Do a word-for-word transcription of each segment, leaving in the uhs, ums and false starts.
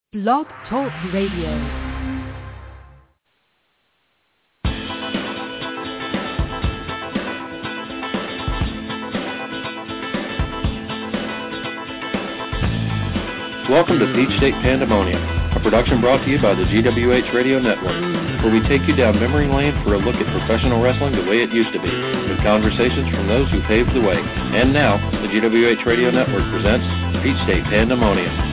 Blog Talk Radio. Welcome to Peach State Pandemonium, a production brought to you by the G W H Radio Network, where we take you down memory lane for a look at professional wrestling the way it used to be, with conversations from those who paved the way. And now, the G W H Radio Network presents Peach State Pandemonium.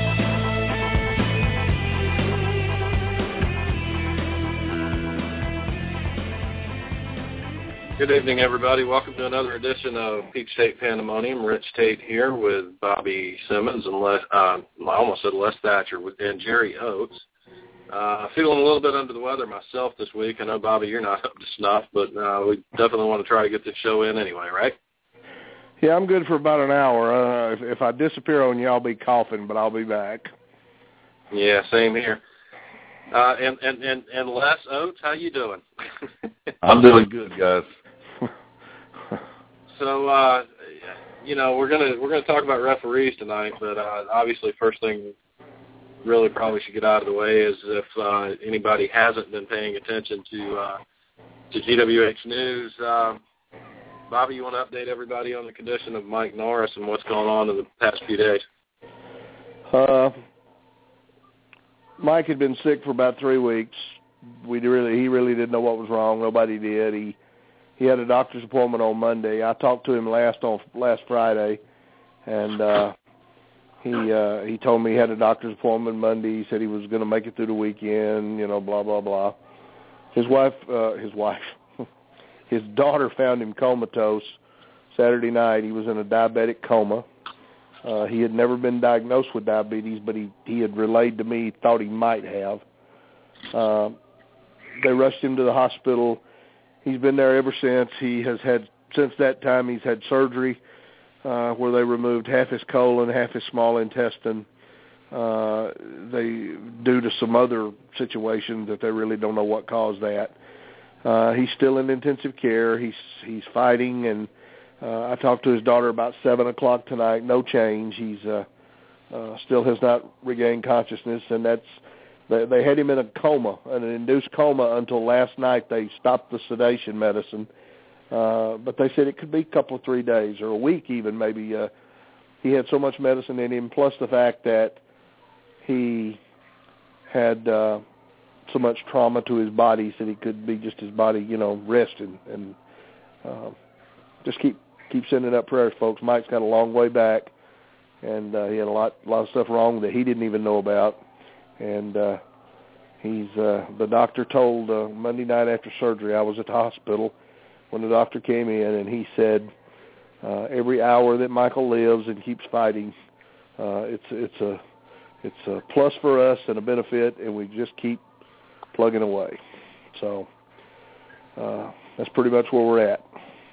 Good evening, everybody. Welcome to another edition of Peach State Pandemonium. Rich Tate here with Bobby Simmons and Les, uh, I almost said Les Thatcher and Jerry Oates. Uh, feeling a little bit under the weather myself this week. I know, Bobby, you're not up to snuff, but uh, we definitely want to try to get this show in anyway, right? Yeah, I'm good for about an hour. Uh, if, if I disappear on you, I'll be coughing, but I'll be back. Yeah, same here. Uh, and, and, and, and Les Oates, how you doing? I'm doing good, guys. So, uh, you know, we're gonna we're gonna talk about referees tonight, but uh, obviously, first thing really probably should get out of the way is if uh, anybody hasn't been paying attention to uh, to G W H News. Uh, Bobby, you want to update everybody on the condition of Mike Norris and what's going on in the past few days? Uh, Mike had been sick for about three weeks. We really he really didn't know what was wrong. Nobody did. He He had a doctor's appointment on Monday. I talked to him last on last Friday, and uh, he uh, he told me he had a doctor's appointment Monday. He said he was going to make it through the weekend, you know, blah blah blah. His wife, uh, his wife, his daughter found him comatose Saturday night. He was in a diabetic coma. Uh, he had never been diagnosed with diabetes, but he he had relayed to me he thought he might have. Uh, they rushed him to the hospital. He's been there ever since. He has had, since that time, he's had surgery uh, where they removed half his colon, half his small intestine. Uh, they, due to some other situations that they really don't know what caused that. Uh, he's still in intensive care. He's he's fighting, and uh, I talked to his daughter about seven o'clock tonight. No change. He's uh, uh, still has not regained consciousness, and that's. They, they had him in a coma, an induced coma, until last night. They stopped the sedation medicine. Uh, but they said it could be a couple of three days or a week even maybe. Uh, he had so much medicine in him, plus the fact that he had uh, so much trauma to his body, he said he could be just his body, you know, resting. And uh, just keep keep sending up prayers, folks. Mike's got a long way back, and uh, he had a lot, a lot of stuff wrong that he didn't even know about. And uh, he's uh, the doctor told uh, Monday night after surgery, I was at the hospital when the doctor came in, and he said, uh, every hour that Michael lives and keeps fighting, uh, it's it's a it's a plus for us and a benefit, and we just keep plugging away. So uh, that's pretty much where we're at.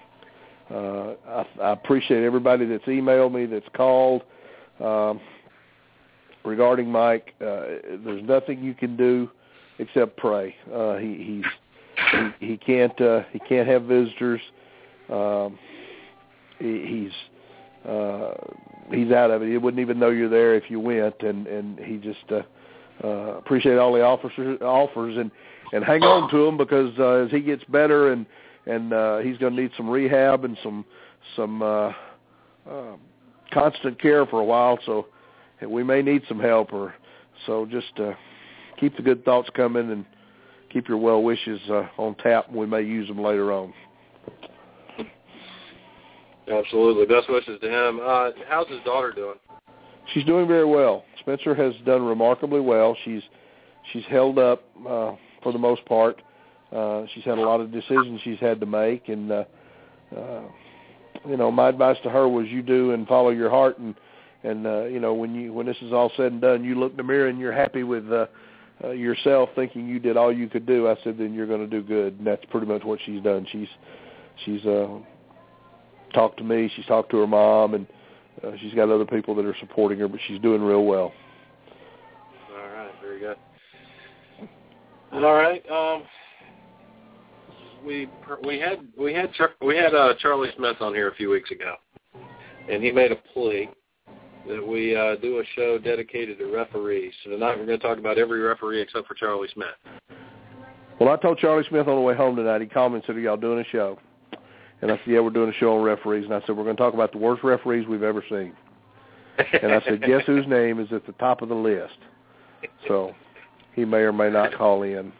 Uh, I, I appreciate everybody that's emailed me, that's called. Um, Regarding Mike, uh, there's nothing you can do except pray. Uh, he he's, he he can't uh, he can't have visitors. Um, he, he's uh, he's out of it. He wouldn't even know you're there if you went, and, and he just uh, uh, appreciate all the offers offers and, and hang on to him because uh, as he gets better and and uh, he's going to need some rehab and some some uh, uh, constant care for a while. So. We may need some help, or so just uh, keep the good thoughts coming and keep your well wishes uh, on tap, and we may use them later on. Absolutely. Best wishes to him. Uh, how's his daughter doing? She's doing very well. Spencer has done remarkably well. She's she's held up uh, for the most part. Uh, she's had a lot of decisions she's had to make, and, uh, uh, you know, my advice to her was you do and follow your heart, and And, uh, you know, when you when this is all said and done, you look in the mirror and you're happy with uh, uh, yourself thinking you did all you could do. I said, then you're going to do good. And that's pretty much what she's done. She's she's uh, talked to me. She's talked to her mom. And uh, she's got other people that are supporting her. But she's doing real well. All right. Very good. All right. Um, we we had we had we had uh, Charlie Smith on here a few weeks ago. And he made a plea that we uh, do a show dedicated to referees. So tonight we're going to talk about every referee except for Charlie Smith. Well, I told Charlie Smith on the way home tonight, he called me and said, are y'all doing a show? And I said, yeah, we're doing a show on referees. And I said, we're going to talk about the worst referees we've ever seen. And I said, guess whose name is at the top of the list? So he may or may not call in.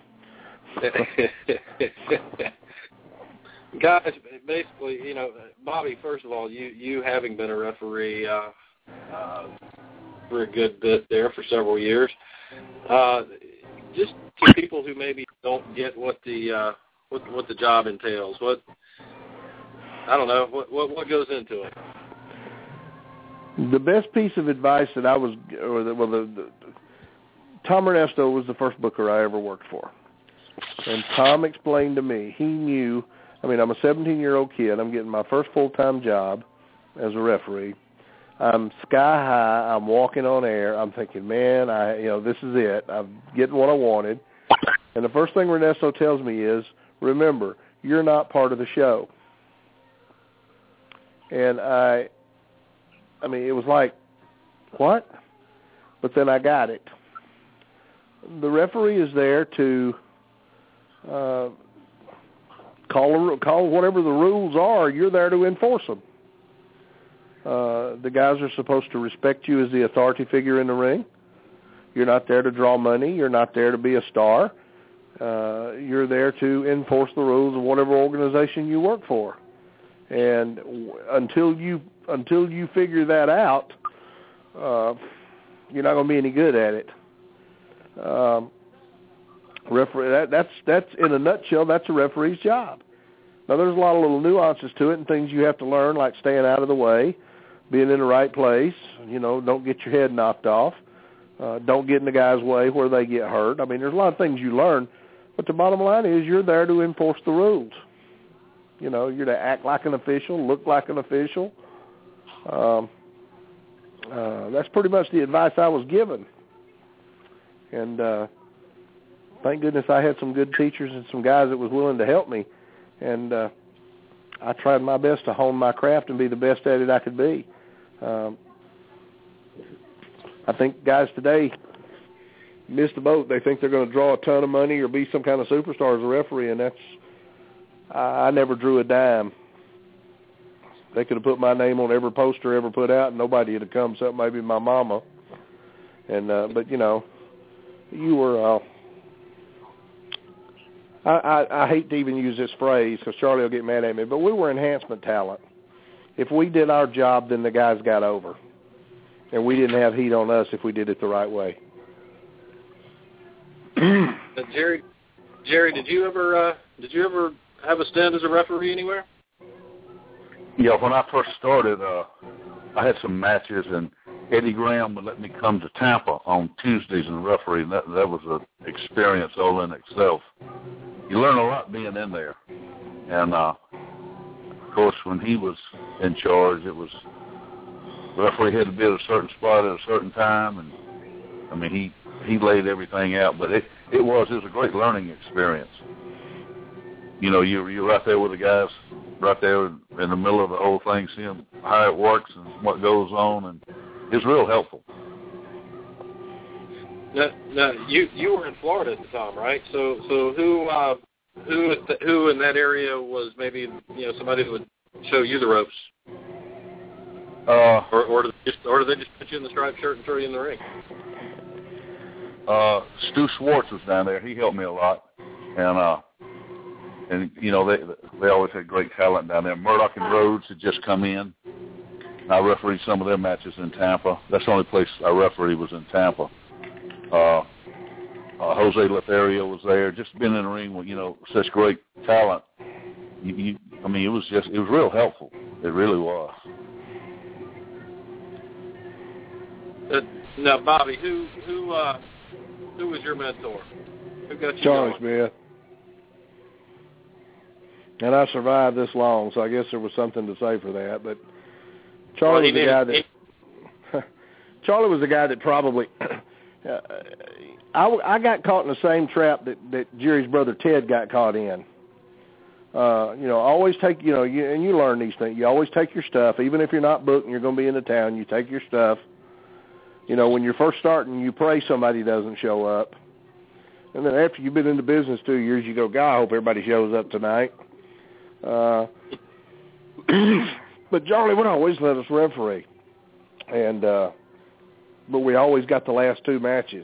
Guys, basically, you know, Bobby, first of all, you, you having been a referee uh, uh, for a good bit there for several years, uh, just to people who maybe don't get what the uh, what, what the job entails, what, I don't know, what, what, what goes into it? The best piece of advice that I was, or the, well, the, the, Tom Ernesto was the first booker I ever worked for. And Tom explained to me, he knew, I mean, I'm a seventeen-year-old kid. I'm getting my first full-time job as a referee. I'm sky high. I'm walking on air. I'm thinking, man, I, you know, this is it. I'm getting what I wanted. And the first thing Ernesto tells me is, remember, you're not part of the show. And I, I mean, it was like, what? But then I got it. The referee is there to uh, call call whatever the rules are. You're there to enforce them. Uh, the guys are supposed to respect you as the authority figure in the ring. You're not there to draw money. You're not there to be a star. Uh, you're there to enforce the rules of whatever organization you work for. And w- until you until you figure that out, uh, you're not going to be any good at it. Um, referee, that, that's that's in a nutshell. That's a referee's job. Now, there's a lot of little nuances to it and things you have to learn, like staying out of the way, being in the right place. You know, don't get your head knocked off. Uh, don't get in the guy's way where they get hurt. I mean, there's a lot of things you learn, but the bottom line is you're there to enforce the rules. You know, you're to act like an official, look like an official. Um, uh, that's pretty much the advice I was given. And uh, thank goodness I had some good teachers and some guys that was willing to help me. And uh, I tried my best to hone my craft and be the best at it I could be. Um, I think guys today miss the boat. They think they're going to draw a ton of money or be some kind of superstar as a referee, and that's I, I never drew a dime. They could have put my name on every poster ever put out, and nobody would have come except maybe my mama. And uh, but you know, you were. Uh, I, I, I hate to even use this phrase because Charlie will get mad at me, but we were enhancement talent. If we did our job, then the guys got over, and we didn't have heat on us if we did it the right way. uh, Jerry, Jerry, did you ever uh, did you ever have a stint as a referee anywhere? Yeah, when I first started, uh, I had some matches, and Eddie Graham would let me come to Tampa on Tuesdays and referee, and that, that was an experience all in itself. You learn a lot being in there. And, uh, of course, when he was in charge, it was the referee had to be at a certain spot at a certain time, and, I mean, he, he laid everything out. But it, it was it was a great learning experience. You know, you, you're right there with the guys, right there in the middle of the whole thing, seeing how it works and what goes on, and it's real helpful. Now, now you you were in Florida at the time, right? So so who uh, who who in that area was maybe you know somebody who would show you the ropes, uh, or or did they just or did they just put you in the striped shirt and throw you in the ring? Uh, Stu Schwartz was down there. He helped me a lot, and uh, and you know they they always had great talent down there. Murdoch and Rhodes had just come in. I refereed some of their matches in Tampa. That's the only place I refereed was in Tampa. Uh, uh, Jose Lothario was there. Just being in the ring with, you know, such great talent. You, you, I mean, it was just, it was real helpful. It really was. Uh, now, Bobby, who who uh, who was your mentor? Who got you Charlie going? Smith. And I survived this long, so I guess there was something to say for that. But Charlie well, was the guy that he, Charlie was the guy that probably uh, I, I got caught in the same trap that, that Jerry's brother Ted got caught in. Uh, you know, always take, you know, you, and you learn these things. You always take your stuff, even if you're not booked and you're going to be in the town, you take your stuff You know, when you're first starting, you pray somebody doesn't show up. And then after you've been in the business two years, you go, God, I hope everybody shows up tonight. Uh, but Charlie would always let us referee. And, uh, but we always got the last two matches.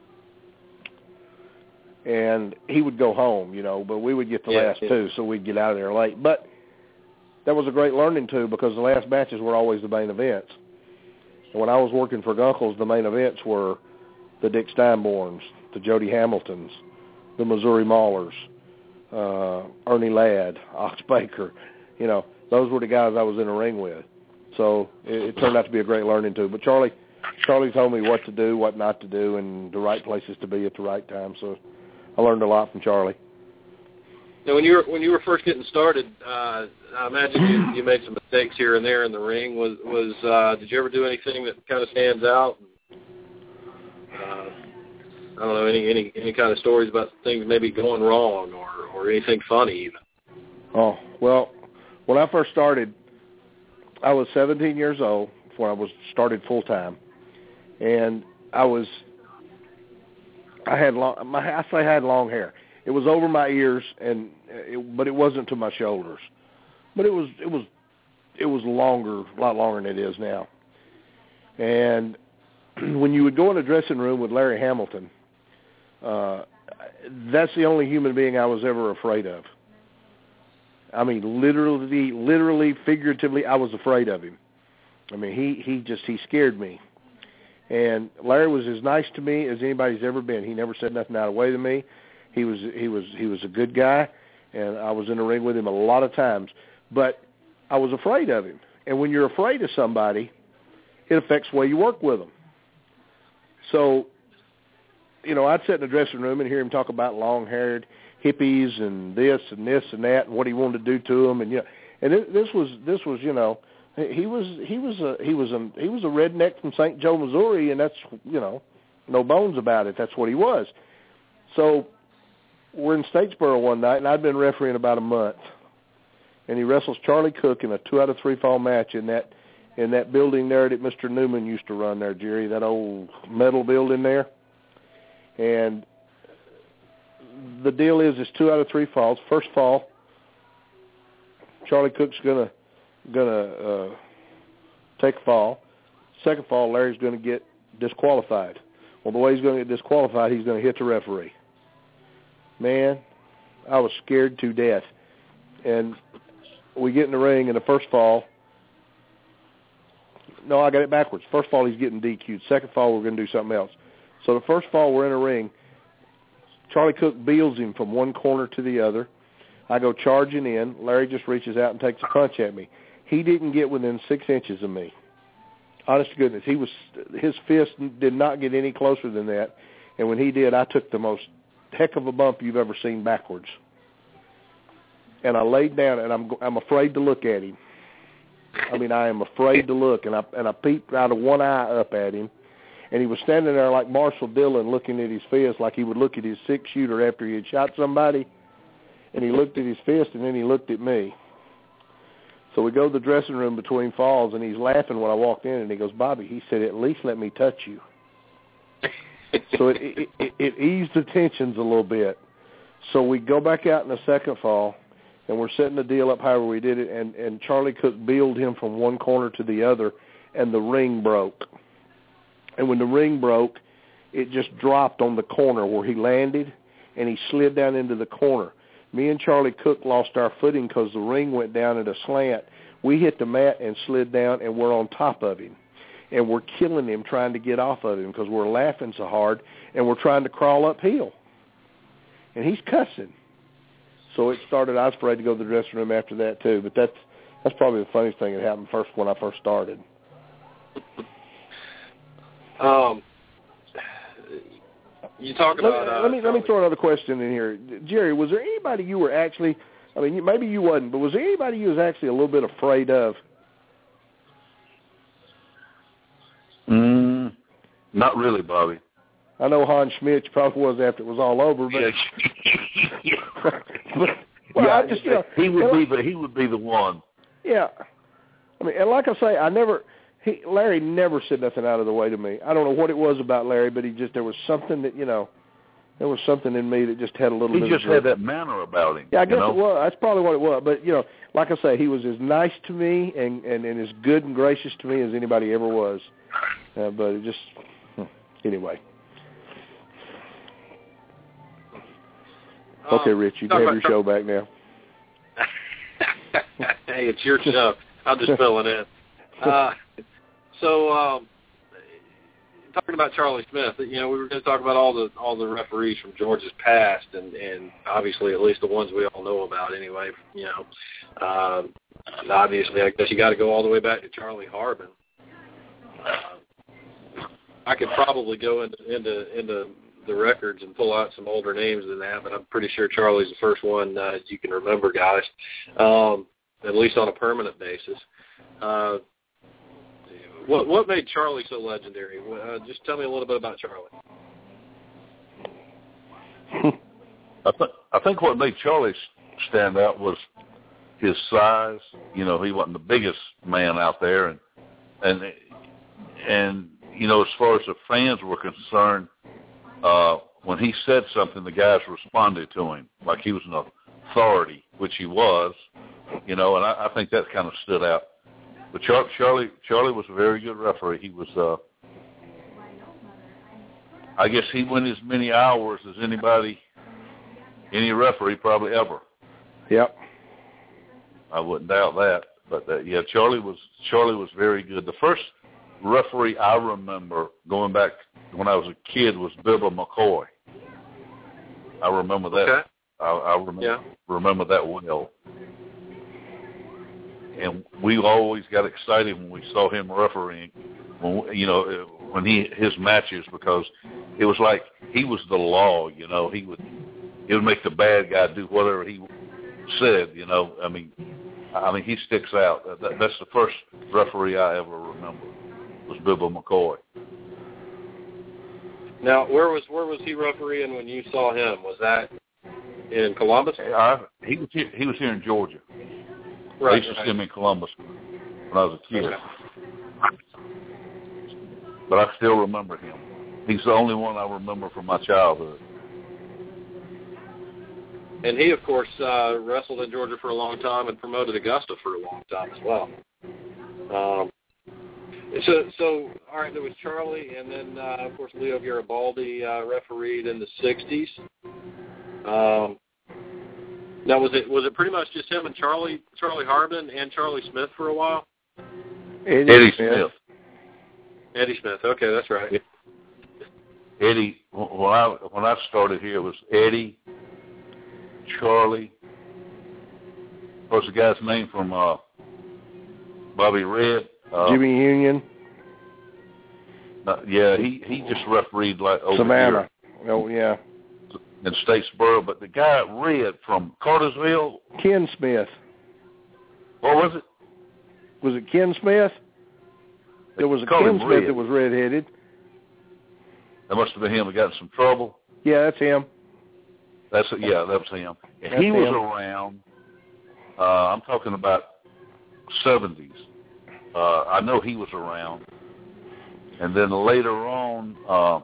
And he would go home, you know, but we would get the yeah, last yeah. two, so we'd get out of there late. But that was a great learning, too, because the last matches were always the main events. And when I was working for Gunkels, the main events were the Dick Steinborns, the Jody Hamiltons, the Missouri Maulers, uh, Ernie Ladd, Ox Baker. You know, those were the guys I was in the ring with. So it, it turned out to be a great learning, too. But Charlie, Charlie told me what to do, what not to do, and the right places to be at the right time. So I learned a lot from Charlie. Now, when you were when you were first getting started, uh, I imagine you, you made some mistakes here and there in the ring. Was was uh, did you ever do anything that kind of stands out? Uh, I don't know any, any any kind of stories about things maybe going wrong or, or anything funny even. Oh well, when I first started, I was seventeen years old when I was started full time, and I was I had long my I say I had long hair. It was over my ears, and it, but it wasn't to my shoulders. But it was it was it was longer, a lot longer than it is now. And when you would go in a dressing room with Larry Hamilton, uh, that's the only human being I was ever afraid of. I mean, literally, literally, figuratively, I was afraid of him. I mean, he he just he scared me. And Larry was as nice to me as anybody's ever been. He never said nothing out of the way to me. He was he was he was a good guy, and I was in the ring with him a lot of times. But I was afraid of him. And when you're afraid of somebody, it affects the way you work with them. So, you know, I'd sit in the dressing room and hear him talk about long-haired hippies and this and this and that and what he wanted to do to them, and you know, and it, this was this was you know, he was he was a he was a he was a redneck from Saint Joe, Missouri, and that's you know, no bones about it. That's what he was. So we're in Statesboro one night, and I'd been refereeing about a month, and he wrestles Charlie Cook in a two out of three fall match in that in that building there that Mister Newman used to run there, Jerry, that old metal building there. And the deal is, it's two out of three falls. First fall, Charlie Cook's gonna gonna uh, take a fall. Second fall, Larry's gonna get disqualified. Well, the way he's gonna get disqualified, he's gonna hit the referee. Man, I was scared to death. And we get in the ring, and the first fall, no, I got it backwards. First fall, he's getting D Q'd. Second fall, we're going to do something else. So the first fall, we're in a ring. Charlie Cook beals him from one corner to the other. I go charging in. Larry just reaches out and takes a punch at me. He didn't get within six inches of me. Honest to goodness, he was his fist did not get any closer than that. And when he did, I took the most heck of a bump you've ever seen backwards. And I laid down, and I'm I'm afraid to look at him. I mean, I am afraid to look, and I and I peeped out of one eye up at him, and he was standing there like Marshall Dillon looking at his fist like he would look at his six-shooter after he had shot somebody, and he looked at his fist, and then he looked at me. So we go to the dressing room between falls, and he's laughing when I walked in, and he goes, Bobby, he said, at least let me touch you. So it, it, it, it eased the tensions a little bit. So we go back out in the second fall, and we're setting the deal up however we did it, and, and Charlie Cook beeled him from one corner to the other, and the ring broke. And when the ring broke, it just dropped on the corner where he landed, and he slid down into the corner. Me and Charlie Cook lost our footing because the ring went down at a slant. We hit the mat and slid down, and we're on top of him. And we're killing him trying to get off of him because we're laughing so hard, and we're trying to crawl uphill. And he's cussing. So it started, I was afraid to go to the dressing room after that too, but that's that's probably the funniest thing that happened first when I first started. Um, you talk about... Let, uh, let me let me throw another question in here. Jerry, was there anybody you were actually, I mean, maybe you wasn't, but was there anybody you was actually a little bit afraid of? Mm, not really, Bobby. I know Hans Schmidt probably was after it was all over, but... but well, yeah, I just, you know, he would and be like, the he would be the one. Yeah, I mean, and like I say, I never, he Larry never said nothing out of the way to me. I don't know what it was about Larry, but he just there was something that you know, there was something in me that just had a little. He bit just of had that manner about him. Yeah, I guess you know? it was. That's probably what it was. But you know, like I say, he was as nice to me and and, and as good and gracious to me as anybody ever was. Uh, but it just anyway. Um, okay, Rich, you can have your show back now. Hey, it's your show. I'm just filling in. Uh, so, um, talking about Charlie Smith, you know, we were going to talk about all the all the referees from Georgia's past, and, and obviously at least the ones we all know about anyway. You know, um, and obviously I guess you got to go all the way back to Charlie Harbin. Uh, I could probably go into into into the records and pull out some older names than that, but I'm pretty sure Charlie's the first one uh, you can remember, guys, um, at least on a permanent basis. Uh, what what made Charlie so legendary? Uh, just tell me a little bit about Charlie. I, th- I think what made Charlie stand out was his size. You know, he wasn't the biggest man out there, and and and you know, as far as the fans were concerned, uh, when he said something, the guys responded to him like he was an authority, which he was. You know, and I, I think that kind of stood out. But Char- Charlie Charlie was a very good referee. He was, uh, I guess he went as many hours as anybody, any referee probably ever. Yep. I wouldn't doubt that. But, uh, yeah, Charlie was Charlie was very good. The first referee I remember going back when I was a kid was Bibba McCoy. I remember that. Okay. I, I remember, yeah. remember that well. And we always got excited when we saw him refereeing, when, you know, when he his matches, because it was like he was the law. You know, he would he would make the bad guy do whatever he said. You know, I mean, I mean he sticks out. That, that's the first referee I ever remember was Bibba McCoy. Now, where was where was he refereeing when you saw him? Was that in Columbus? I, he was here, he was here in Georgia. Right, I used to right. see him in Columbus when I was a kid. Okay. But I still remember him. He's the only one I remember from my childhood. And he, of course, uh, wrestled in Georgia for a long time and promoted Augusta for a long time as well. Um, so, so all right, there was Charlie, and then, uh, of course, Leo Garibaldi uh, refereed in the sixties. Um, now, was it was it pretty much just him and Charlie, Charlie Harbin and Charlie Smith for a while? Eddie, Eddie Smith. Smith. Eddie Smith. Okay, that's right. Eddie, when I when I started here, it was Eddie, Charlie. What's the guy's name from uh, Bobby Red? Uh, Jimmy Union. Uh, yeah, he, he just refereed like over Savannah. here. Oh, yeah. In Statesboro, but the guy Red from Cartersville. Ken Smith. What was it? Was it Ken Smith? There was a Called Ken him Smith Red. that was redheaded. That must have been him that got in some trouble. Yeah, that's him. That's yeah, that was him. And That's he was him. around. Uh, I'm talking about seventies. Uh, I know he was around. And then later on, uh,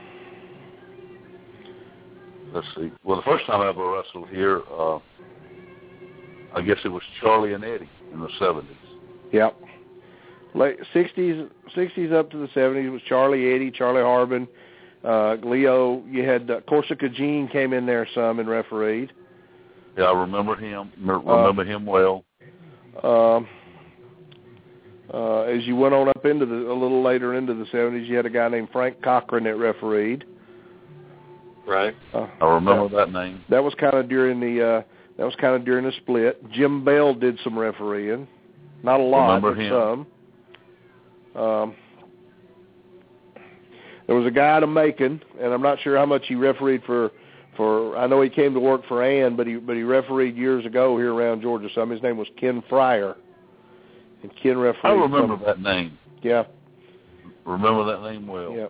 let's see. Well, the first time I ever wrestled here, uh, I guess it was Charlie and Eddie in the seventies. Yep. Late sixties, sixties up to the seventies was Charlie, Eddie, Charlie Harbin, uh, Leo. You had uh, Corsica Gene came in there some and refereed. Yeah, I remember him. Remember uh, him well. Um, uh, as you went on up into the a little later into the seventies, you had a guy named Frank Cochran that refereed. Right. Uh, I remember that, that name. That was kind of during the uh, that was kind of during the split. Jim Bell did some refereeing, not a lot, remember but him. some. Um, there was a guy out of Macon, and I'm not sure how much he refereed for. For I know he came to work for Ann, but he but he refereed years ago here around Georgia. Some his name was Ken Fryer, and Ken refereed. I remember some, that name. Yeah. Remember that name well. Yeah.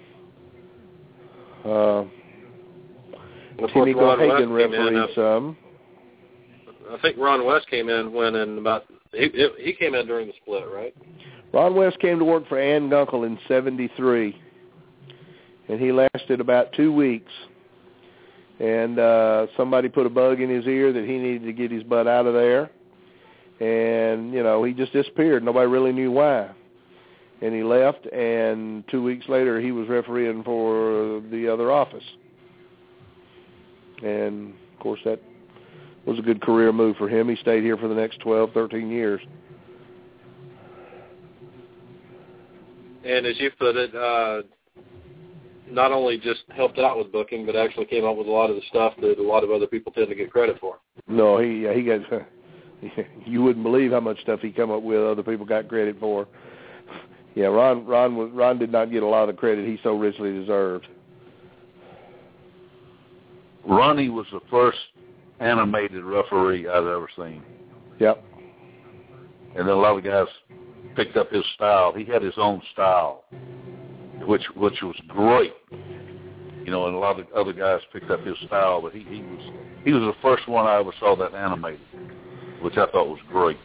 Uh, Well, Timmy Ron Gohagan West came in, refereed uh, some. I think Ron West came in when in about he he came in during the split, right? Ron West came to work for Ann Gunkel in seventy-three, and he lasted about two weeks. And uh, somebody put a bug in his ear that he needed to get his butt out of there. And, you know, he just disappeared. Nobody really knew why. And he left, and two weeks later he was refereeing for the other office. And, of course, that was a good career move for him. He stayed here for the next twelve, thirteen years. And as you put it, uh, not only just helped out with booking, but actually came up with a lot of the stuff that a lot of other people tend to get credit for. No, he he got. You wouldn't believe how much stuff he come up with. Other people got credit for. Yeah, Ron Ron was, Ron did not get a lot of the credit he so richly deserved. Ronnie was the first animated referee I've ever seen. Yep. And then a lot of guys picked up his style. He had his own style, which which was great. You know, and a lot of other guys picked up his style, but he, he was he was the first one I ever saw that animated, which I thought was great.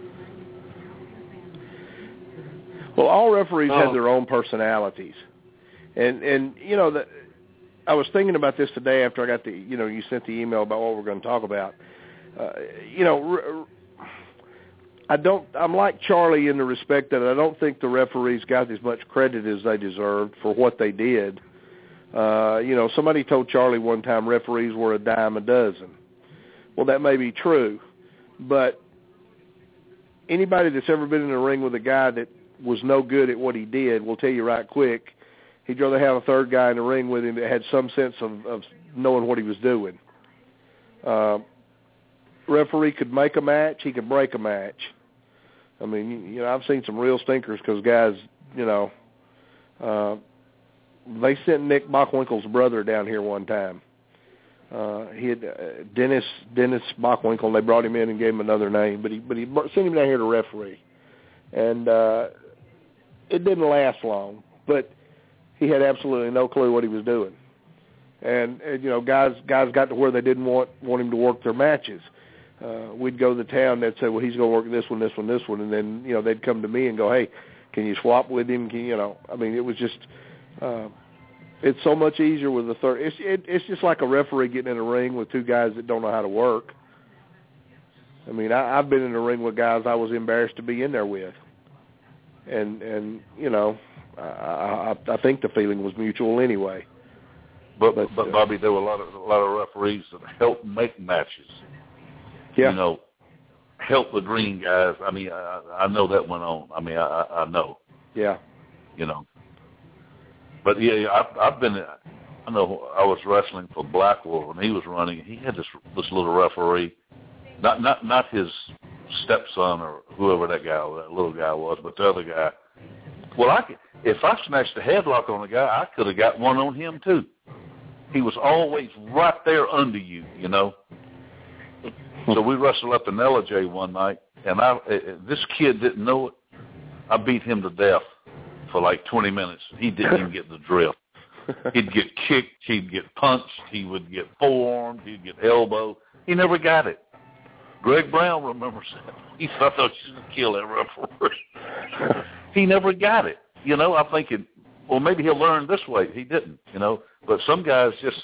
Well, all referees oh. have their own personalities, and and you know that. I was thinking about this today after I got the, you know, you sent the email about what we're going to talk about. Uh, you know, I don't, I'm like Charlie in the respect that I don't think the referees got as much credit as they deserved for what they did. Uh, you know, somebody told Charlie one time referees were a dime a dozen. Well, that may be true, but anybody that's ever been in a ring with a guy that was no good at what he did will tell you right quick, he'd rather have a third guy in the ring with him that had some sense of, of knowing what he was doing. Uh, referee could make a match. He could break a match. I mean, you know, I've seen some real stinkers because guys, you know, uh, they sent Nick Bockwinkel's brother down here one time. Uh, he had uh, Dennis Dennis Bockwinkel, and they brought him in and gave him another name, but he but he sent him down here to referee, and uh, it didn't last long, but he had absolutely no clue what he was doing. And, and you know, guys guys got to where they didn't want, want him to work their matches. Uh, we'd go to the town, they'd say, well, he's going to work this one, this one, this one. And then, you know, they'd come to me and go, hey, can you swap with him? Can, you know, I mean, it was just, uh, it's so much easier with the third. It's, it, it's just like a referee getting in a ring with two guys that don't know how to work. I mean, I, I've been in a ring with guys I was embarrassed to be in there with. And, and you know, I, I, I think the feeling was mutual anyway. But, but, but Bobby, there were a lot of a lot of referees that helped make matches. Yeah. You know, help the green guys. I mean, I, I know that went on. I mean, I, I know. Yeah. You know. But yeah, I've, I've been. I know I was wrestling for Blackwell when he was running. He had this this little referee, not not not his stepson or whoever that guy, that little guy was, but the other guy. Well, I could, if I snatched a headlock on a guy, I could have got one on him too. He was always right there under you, you know. So we wrestled up in L A J one night, and I this kid didn't know it. I beat him to death for like twenty minutes. He didn't even get the drift. He'd get kicked, he'd get punched, he would get forearmed, he'd get elbowed. He never got it. Greg Brown remembers that. He thought, I thought you should kill that referee. He never got it. You know, I'm thinking, well, maybe he'll learn this way. He didn't, you know. But some guys just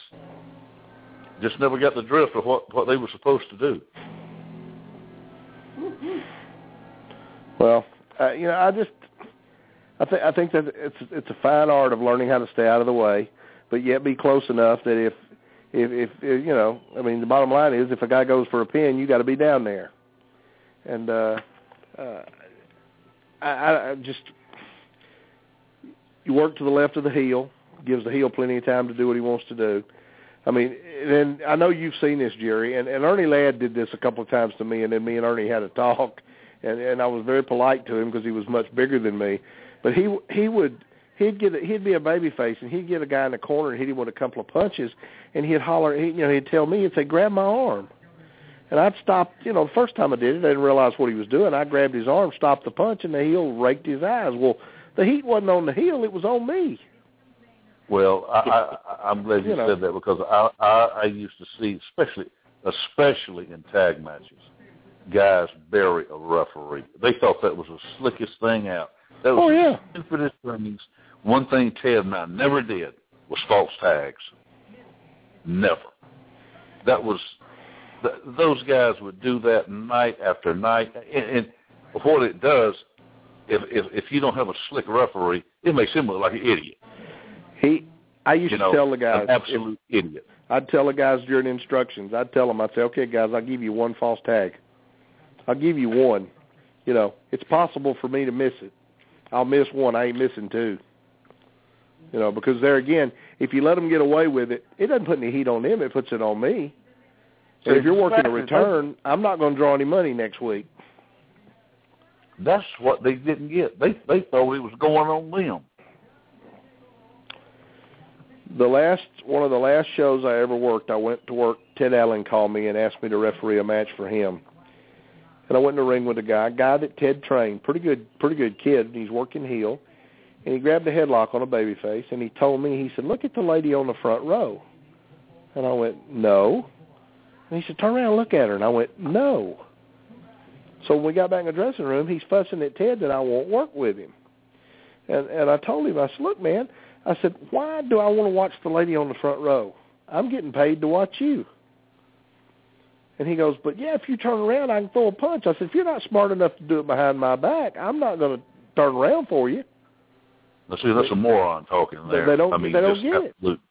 just never got the drift of what, what they were supposed to do. Well, uh, you know, I just I think I think that it's it's a fine art of learning how to stay out of the way, but yet be close enough that if if, if, if you know, I mean, the bottom line is if a guy goes for a pin, you got to be down there. And uh, uh, I, I just you work to the left of the heel, gives the heel plenty of time to do what he wants to do. I mean, and I know you've seen this, Jerry, and, and Ernie Ladd did this a couple of times to me, and then me and Ernie had a talk, and, and I was very polite to him because he was much bigger than me. But he he would he'd get a, he'd be a baby face, and he'd get a guy in the corner and hit him with a couple of punches, and he'd holler, he, you know, he'd tell me, he'd say, grab my arm. And I'd stop, you know, the first time I did it, I didn't realize what he was doing. I grabbed his arm, stopped the punch, and the heel raked his eyes. Well, the heat wasn't on the heel, it was on me. Well, I, I, I'm glad you, you know. said that because I, I, I used to see, especially especially in tag matches, guys bury a referee. They thought that was the slickest thing out. That was oh, yeah. the stupidest things. One thing Ted and I never did was false tags. Never. That was, th- those guys would do that night after night. And, and what it does, if, if if you don't have a slick referee, it makes him look like an idiot. He, I used you to know, tell the guys. An absolute if, idiot. I'd tell the guys during instructions, I'd tell them, I'd say, okay, guys, I'll give you one false tag. I'll give you one. You know, it's possible for me to miss it. I'll miss one. I ain't missing two. You know, because there again, if you let them get away with it, it doesn't put any heat on them. It puts it on me. And if you're working a return, I'm not going to draw any money next week. That's what they didn't get. They they thought it was going on them. The last one of the last shows I ever worked, I went to work. Ted Allen called me and asked me to referee a match for him. And I went in the ring with a guy, a guy that Ted trained, pretty good, pretty good kid. And he's working heel, and he grabbed a headlock on a babyface, and he told me, he said, "Look at the lady on the front row." And I went, "No." And he said, "Turn around and look at her." And I went, "No." So when we got back in the dressing room, he's fussing at Ted that I won't work with him. And and I told him, I said, "Look, man," I said, "why do I want to watch the lady on the front row? I'm getting paid to watch you." And he goes, "But yeah, if you turn around, I can throw a punch." I said, "If you're not smart enough to do it behind my back, I'm not going to turn around for you." Let's see, that's a moron talking there. They don't, I mean, they don't get absolute. it.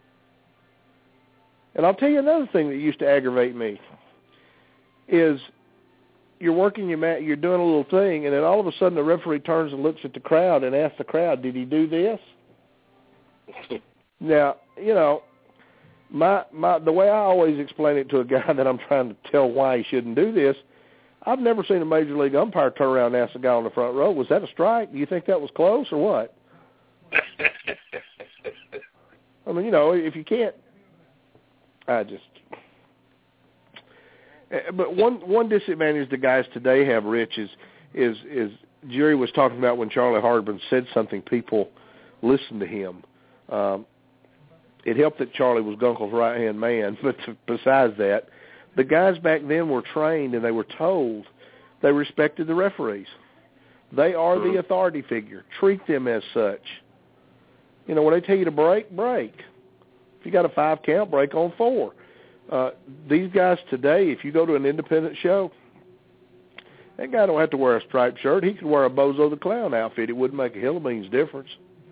And I'll tell you another thing that used to aggravate me is you're working your mat, you're doing a little thing, and then all of a sudden the referee turns and looks at the crowd and asks the crowd, "Did he do this?" Now, you know, my my the way I always explain it to a guy that I'm trying to tell why he shouldn't do this, I've never seen a major league umpire turn around and ask the guy on the front row, "Was that a strike? Do you think that was close or what?" I mean, you know, if you can't, I just. But one one disadvantage the guys today have, Rich, is is is Jerry was talking about when Charlie Hardman said something, people listened to him. Um, it helped that Charlie was Gunkel's right-hand man, but to, besides that, the guys back then were trained and they were told they respected the referees. They are the authority figure. Treat them as such. You know, when they tell you to break, break. If you got a five count, break on four. Uh, these guys today, if you go to an independent show, that guy don't have to wear a striped shirt. He could wear a Bozo the Clown outfit. It wouldn't make a hill of beans difference.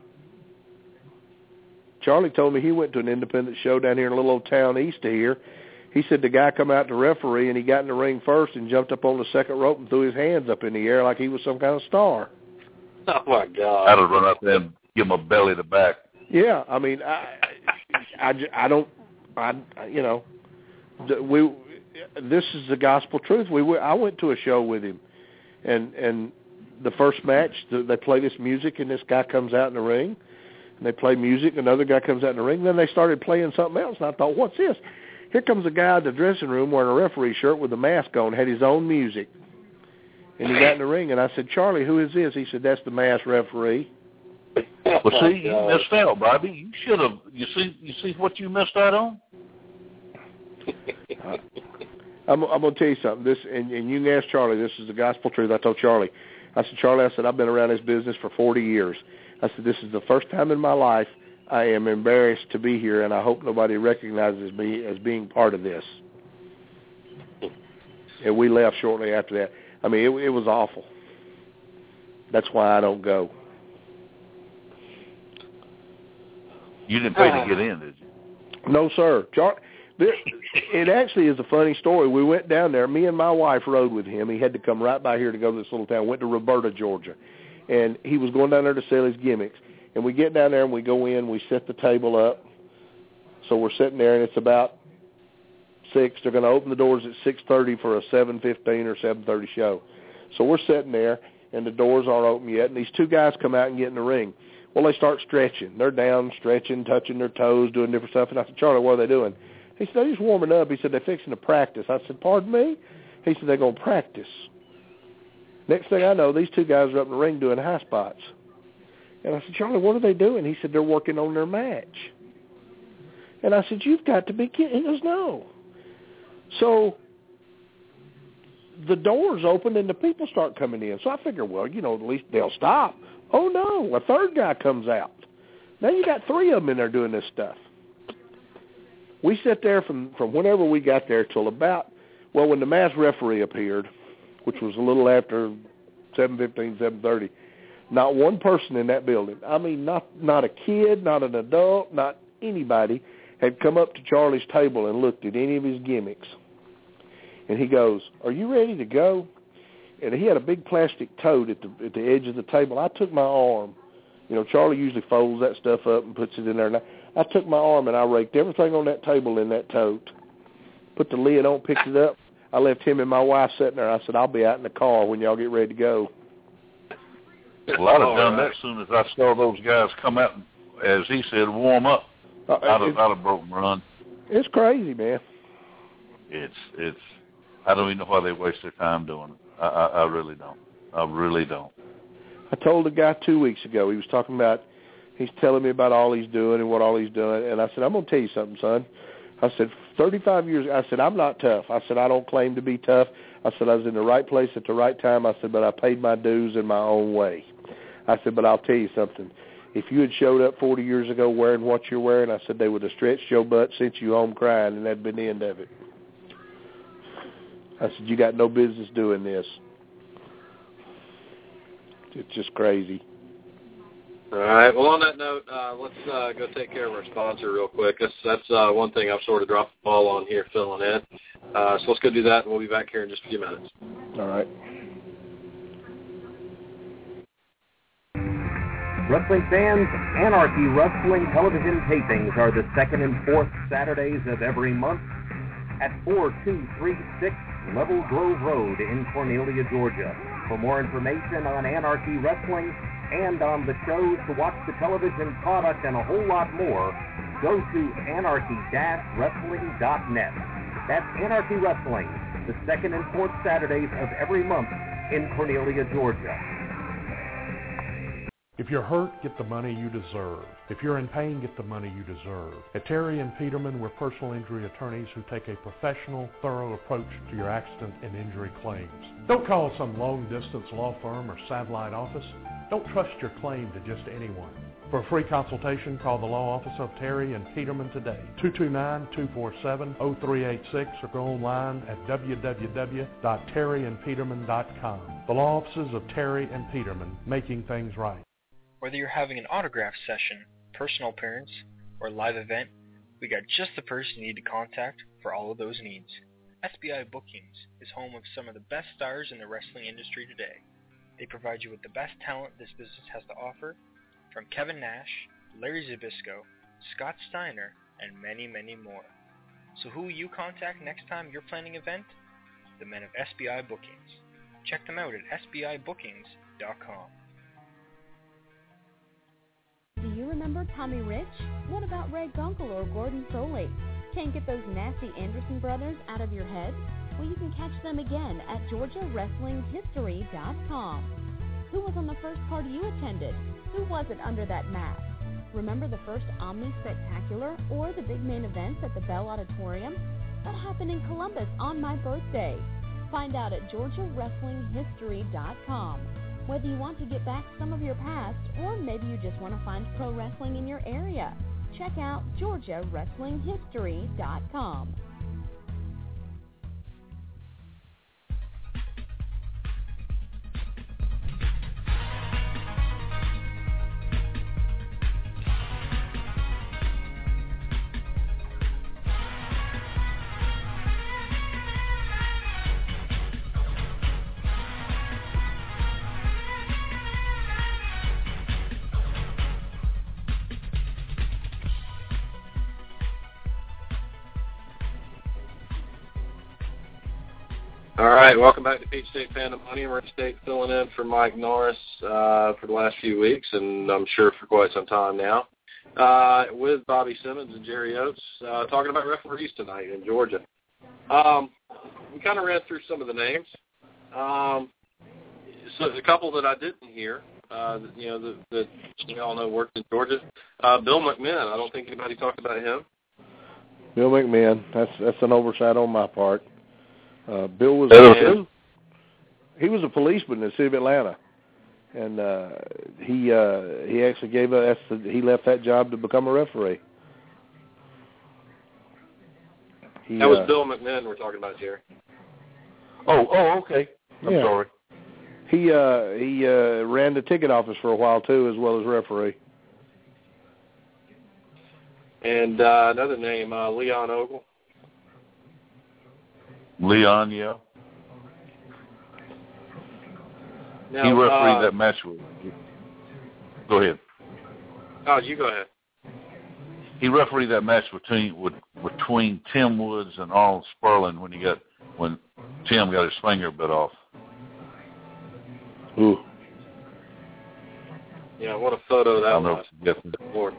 Charlie told me he went to an independent show down here in a little old town east of here. He said the guy come out to referee, and he got in the ring first and jumped up on the second rope and threw his hands up in the air like he was some kind of star. Oh, my God. I'd have run up there and give him a belly to back. Yeah, I mean, I, I, I don't, I, you know, we. This is the gospel truth. We, I went to a show with him, and and the first match, they play this music, and this guy comes out in the ring, and they play music, another guy comes out in the ring, then they started playing something else, and I thought, what's this? Here comes a guy in the dressing room wearing a referee shirt with a mask on, had his own music, and he got in the ring, and I said, "Charlie, who is this?" He said, "That's the masked referee." Well, see, you missed out, Bobby. You should have. You see, you see what you missed out on. uh, I'm, I'm going to tell you something. This, and, and you can ask Charlie. This is the gospel truth. I told Charlie. I said, "Charlie," I said, "I've been around this business for forty years. I said, this is the first time in my life I am embarrassed to be here, and I hope nobody recognizes me as being part of this." And we left shortly after that. I mean, it, it was awful. That's why I don't go. You didn't pay to get in, did you? No, sir. Char- there, it actually is a funny story. We went down there. Me and my wife rode with him. He had to come right by here to go to this little town. Went to Roberta, Georgia. And he was going down there to sell his gimmicks. And we get down there and we go in. We set the table up. So we're sitting there, and it's about six. They're going to open the doors at six thirty for a seven fifteen or seven thirty show. So we're sitting there, and the doors aren't open yet. And these two guys come out and get in the ring. Well, they start stretching. They're down, stretching, touching their toes, doing different stuff. And I said, "Charlie, what are they doing?" He said, "They're just warming up." He said, "They're fixing to practice." I said, "Pardon me?" He said, "They're going to practice." Next thing I know, these two guys are up in the ring doing high spots. And I said, "Charlie, what are they doing?" He said, "They're working on their match." And I said, "You've got to be kidding." He goes, "No." So the doors open and the people start coming in. So I figure, well, you know, at least they'll stop. Oh, no, a third guy comes out. Now you got three of them in there doing this stuff. We sat there from, from whenever we got there till about, well, when the mass referee appeared, which was a little after seven fifteen, seven thirty, not one person in that building, I mean, not not a kid, not an adult, not anybody, had come up to Charlie's table and looked at any of his gimmicks. And he goes, "Are you ready to go?" And he had a big plastic tote at the at the edge of the table. I took my arm. You know, Charlie usually folds that stuff up and puts it in there. And I, I took my arm and I raked everything on that table in that tote, put the lid on, picked it up. I left him and my wife sitting there. I said, "I'll be out in the car when y'all get ready to go." Well, I'd have done that as soon as I saw those guys come out, as he said, warm up. Uh, I'd, have, I'd have broken run. It's crazy, man. It's, it's, I don't even know why they waste their time doing it. I, I, I really don't. I really don't. I told a guy two weeks ago, he was talking about, he's telling me about all he's doing and what all he's doing. And I said, "I'm going to tell you something, son." I said, thirty-five years, I said, "I'm not tough." I said, "I don't claim to be tough." I said, "I was in the right place at the right time." I said, "But I paid my dues in my own way." I said, "But I'll tell you something. If you had showed up forty years ago wearing what you're wearing," I said, "they would have stretched your butt, sent you home crying, and that'd been the end of it." I said, "You got no business doing this." It's just crazy. All right. Well, on that note, uh, let's uh, go take care of our sponsor real quick. That's, that's uh, one thing I've sort of dropped the ball on here, filling in. Uh, so let's go do that, and we'll be back here in just a few minutes. All right. Wrestling fans, Anarchy Wrestling television tapings are the second and fourth Saturdays of every month at four two three six Level Grove Road in Cornelia, Georgia. For more information on Anarchy Wrestling and on the shows, to watch the television product, and a whole lot more, go to anarchy dash wrestling dot net. That's Anarchy Wrestling, the second and fourth Saturdays of every month in Cornelia, Georgia. If you're hurt, get the money you deserve. If you're in pain, get the money you deserve. At Terry and Peterman, we're personal injury attorneys who take a professional, thorough approach to your accident and injury claims. Don't call some long-distance law firm or satellite office. Don't trust your claim to just anyone. For a free consultation, call the law office of Terry and Peterman today, two two nine, two four seven, zero three eight six, or go online at w w w dot terry and peterman dot com. The law offices of Terry and Peterman, making things right. Whether you're having an autograph session, personal appearance, or live event, we got just the person you need to contact for all of those needs. S B I Bookings is home of some of the best stars in the wrestling industry today. They provide you with the best talent this business has to offer, from Kevin Nash, Larry Zbyszko, Scott Steiner, and many, many more. So who will you contact next time you're planning an event? The men of S B I Bookings. Check them out at s b i bookings dot com. Do you remember Tommy Rich? What about Ray Gunkel or Gordon Solie? Can't get those nasty Anderson brothers out of your head? Well, you can catch them again at georgia wrestling history dot com. Who was on the first party you attended? Who was it under that mask? Remember the first Omni Spectacular or the big main events at the Bell Auditorium? That happened in Columbus on my birthday. Find out at georgia wrestling history dot com. Whether you want to get back some of your past, or maybe you just want to find pro wrestling in your area, check out georgia wrestling history dot com. All right, welcome back to Peach State Pandemonium. We're State filling in for Mike Norris uh, for the last few weeks, and I'm sure for quite some time now, uh, with Bobby Simmons and Jerry Oates, uh, talking about referees tonight in Georgia. Um, we kind of ran through some of the names. Um, so there's a couple that I didn't hear, uh, that, you know, that, that we all know worked in Georgia. Uh, Bill McMahon, I don't think anybody talked about him. Bill McMahon, that's that's an oversight on my part. Uh, Bill was Bill, he was a policeman in the city of Atlanta, and uh, he uh, he actually gave us he left that job to become a referee. He, that was uh, Bill McMahon we're talking about, Jerry. Oh, oh, okay. I'm yeah. sorry. He uh, he uh, ran the ticket office for a while too, as well as referee. And uh, another name, uh, Leon Ogle. Leon, yeah. Now, he refereed uh, that match with. Go ahead. Oh, you go ahead. He refereed that match between with, between Tim Woods and Arnold Sperling when he got when Tim got his finger bit off. Ooh. Yeah, what a photo that I was. know. Lord.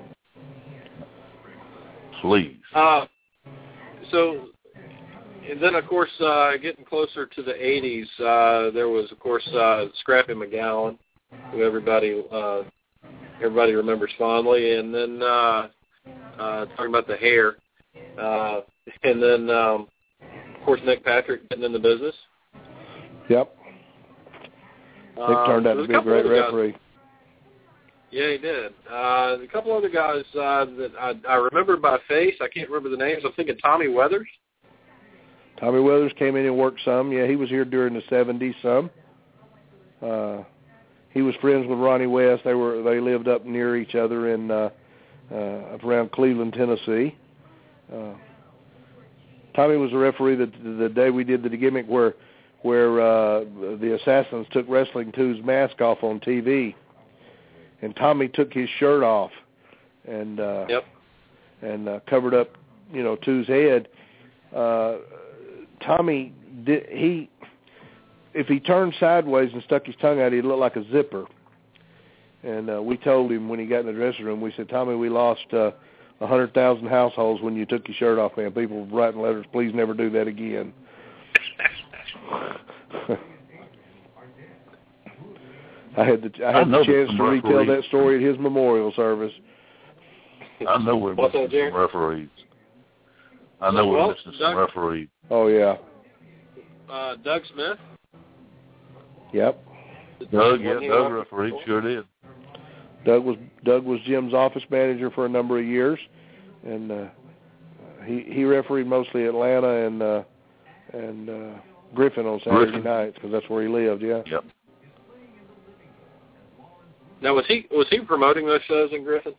Please. Uh, so, and then of course, uh, getting closer to the eighties, uh, there was of course uh, Scrappy McGowan, who everybody uh, everybody remembers fondly, and then uh, uh, talking about the hair, uh, and then um, of course Nick Patrick getting in the business. Yep. Nick um, turned out to be a great referee. Guys. Yeah, he did. Uh, a couple other guys uh, that I, I remember by face. I can't remember the names. I'm thinking Tommy Weathers. Tommy Weathers came in and worked some. Yeah, he was here during the seventies some. Uh, he was friends with Ronnie West. They were they lived up near each other in uh, uh, around Cleveland, Tennessee. Uh, Tommy was a referee that the day we did the gimmick where where uh, the Assassins took Wrestling two's mask off on T V. And Tommy took his shirt off and uh, yep. and uh, covered up, you know, Two's head. Uh, Tommy, did, he, if he turned sideways and stuck his tongue out, he'd look like a zipper. And uh, we told him when he got in the dressing room, we said, Tommy, we lost uh, one hundred thousand households when you took your shirt off, man. People were writing letters, please never do that again. I had the I had I the chance to retell that story at his memorial service. I know we're What's missing that, some referees. I know well, we're missing Doug, some referees. Oh yeah. Uh, Doug Smith. Yep. Doug, yeah, Doug refereed, sure did. Doug was Doug was Jim's office manager for a number of years, and uh, he he refereed mostly Atlanta and uh, and uh, Griffin on Saturday Griffin. nights because that's where he lived. Yeah. Yep. Now, was he was he promoting those shows in Griffin?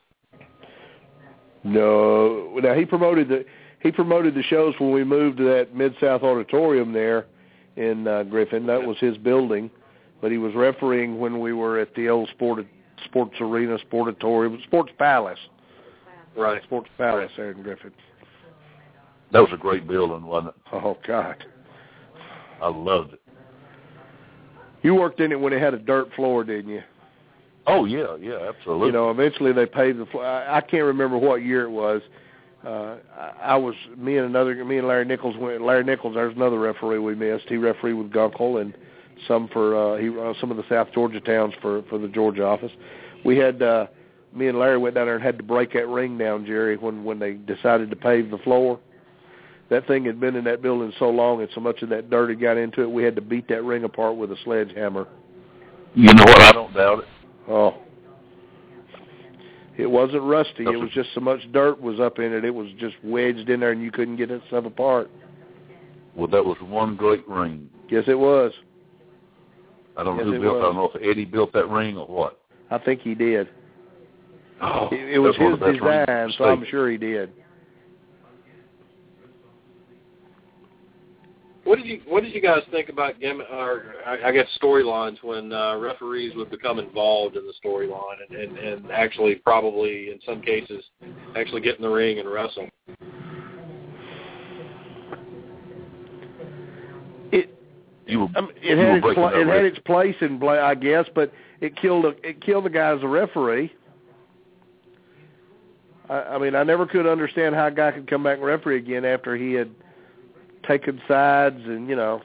No. Now he promoted the he promoted the shows when we moved to that Mid-South Auditorium there in uh, Griffin. That was his building, but he was refereeing when we were at the old sport sports arena, sportatorium, Sports Palace. Right. Sports Palace there in Griffin. That was a great building, wasn't it? Oh God. I loved it. You worked in it when it had a dirt floor, didn't you? Oh, yeah, yeah, absolutely. You know, eventually they paved the floor. I, I can't remember what year it was. Uh, I, I was, me and another, me and Larry Nichols went, Larry Nichols, there's another referee we missed. He refereed with Gunkel and some for, uh, he, uh, some of the South Georgia towns for, for the Georgia office. We had, uh, me and Larry went down there and had to break that ring down, Jerry, when, when they decided to pave the floor. That thing had been in that building so long and so much of that dirt had got into it, we had to beat that ring apart with a sledgehammer. You know what? I don't doubt it. Oh, it wasn't rusty. It was just so much dirt was up in it. It was just wedged in there, and you couldn't get that stuff apart. Well, that was one great ring. Yes, it was. I don't know yes, who built. Was. I don't know if Eddie built that ring or what. I think he did. Oh, it, it was his design, so I'm sure he did. What did you What did you guys think about gimmick, or I, I guess storylines when uh, referees would become involved in the storyline and, and, and actually probably in some cases actually get in the ring and wrestle? It you were, I mean, it had its pl- it had its place in I guess, but it killed a, it killed the guy as a referee. I, I mean, I never could understand how a guy could come back and referee again after he had taken sides, and you know,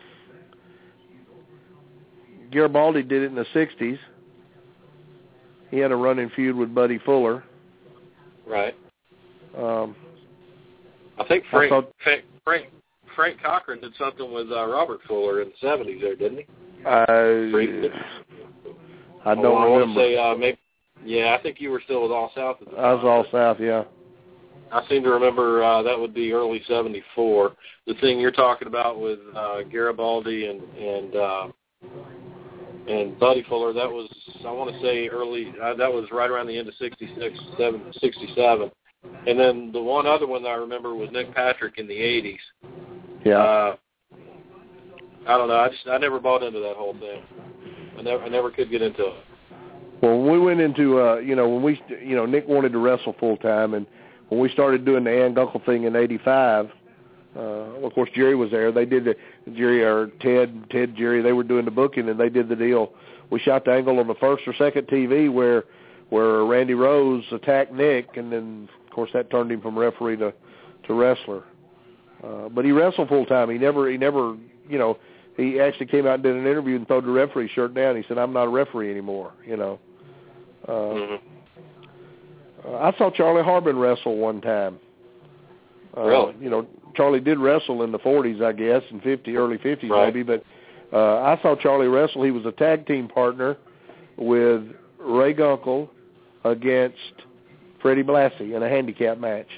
Garibaldi did it in the sixties. He had a running feud with Buddy Fuller. Right. Um, I think Frank, I thought, Frank Frank Frank Cochran did something with uh, Robert Fuller in the seventies there, didn't he? I, I don't oh, I remember. want to say, uh, maybe, yeah, I think you were still with All South at the time. I was All South, yeah. I seem to remember uh, that would be early seventy-four. The thing you're talking about with uh, Garibaldi and and uh, and Buddy Fuller, that was, I want to say early, uh, that was right around the end of sixty-six, sixty-seven. And then the one other one that I remember was Nick Patrick in the eighties. Yeah. Uh, I don't know. I just I never bought into that whole thing. I never I never could get into it. Well, when we went into, uh, you know, when we, you know, Nick wanted to wrestle full time, and when we started doing the Ann Gunkel thing in eighty-five, uh, of course Jerry was there. They did the Jerry or Ted, Ted Jerry. They were doing the booking, and they did the deal. We shot the angle on the first or second T V where where Randy Rose attacked Nick, and then of course that turned him from referee to to wrestler. Uh, but he wrestled full time. He never, he never, you know, he actually came out and did an interview and threw the referee shirt down. He said, "I'm not a referee anymore." You know. Uh, mm-hmm. uh, I saw Charlie Harbin wrestle one time. Uh, really? You know, Charlie did wrestle in the forties, I guess, in fifty, early fifties right. maybe. But uh, I saw Charlie wrestle. He was a tag team partner with Ray Gunkel against Freddie Blassie in a handicap match.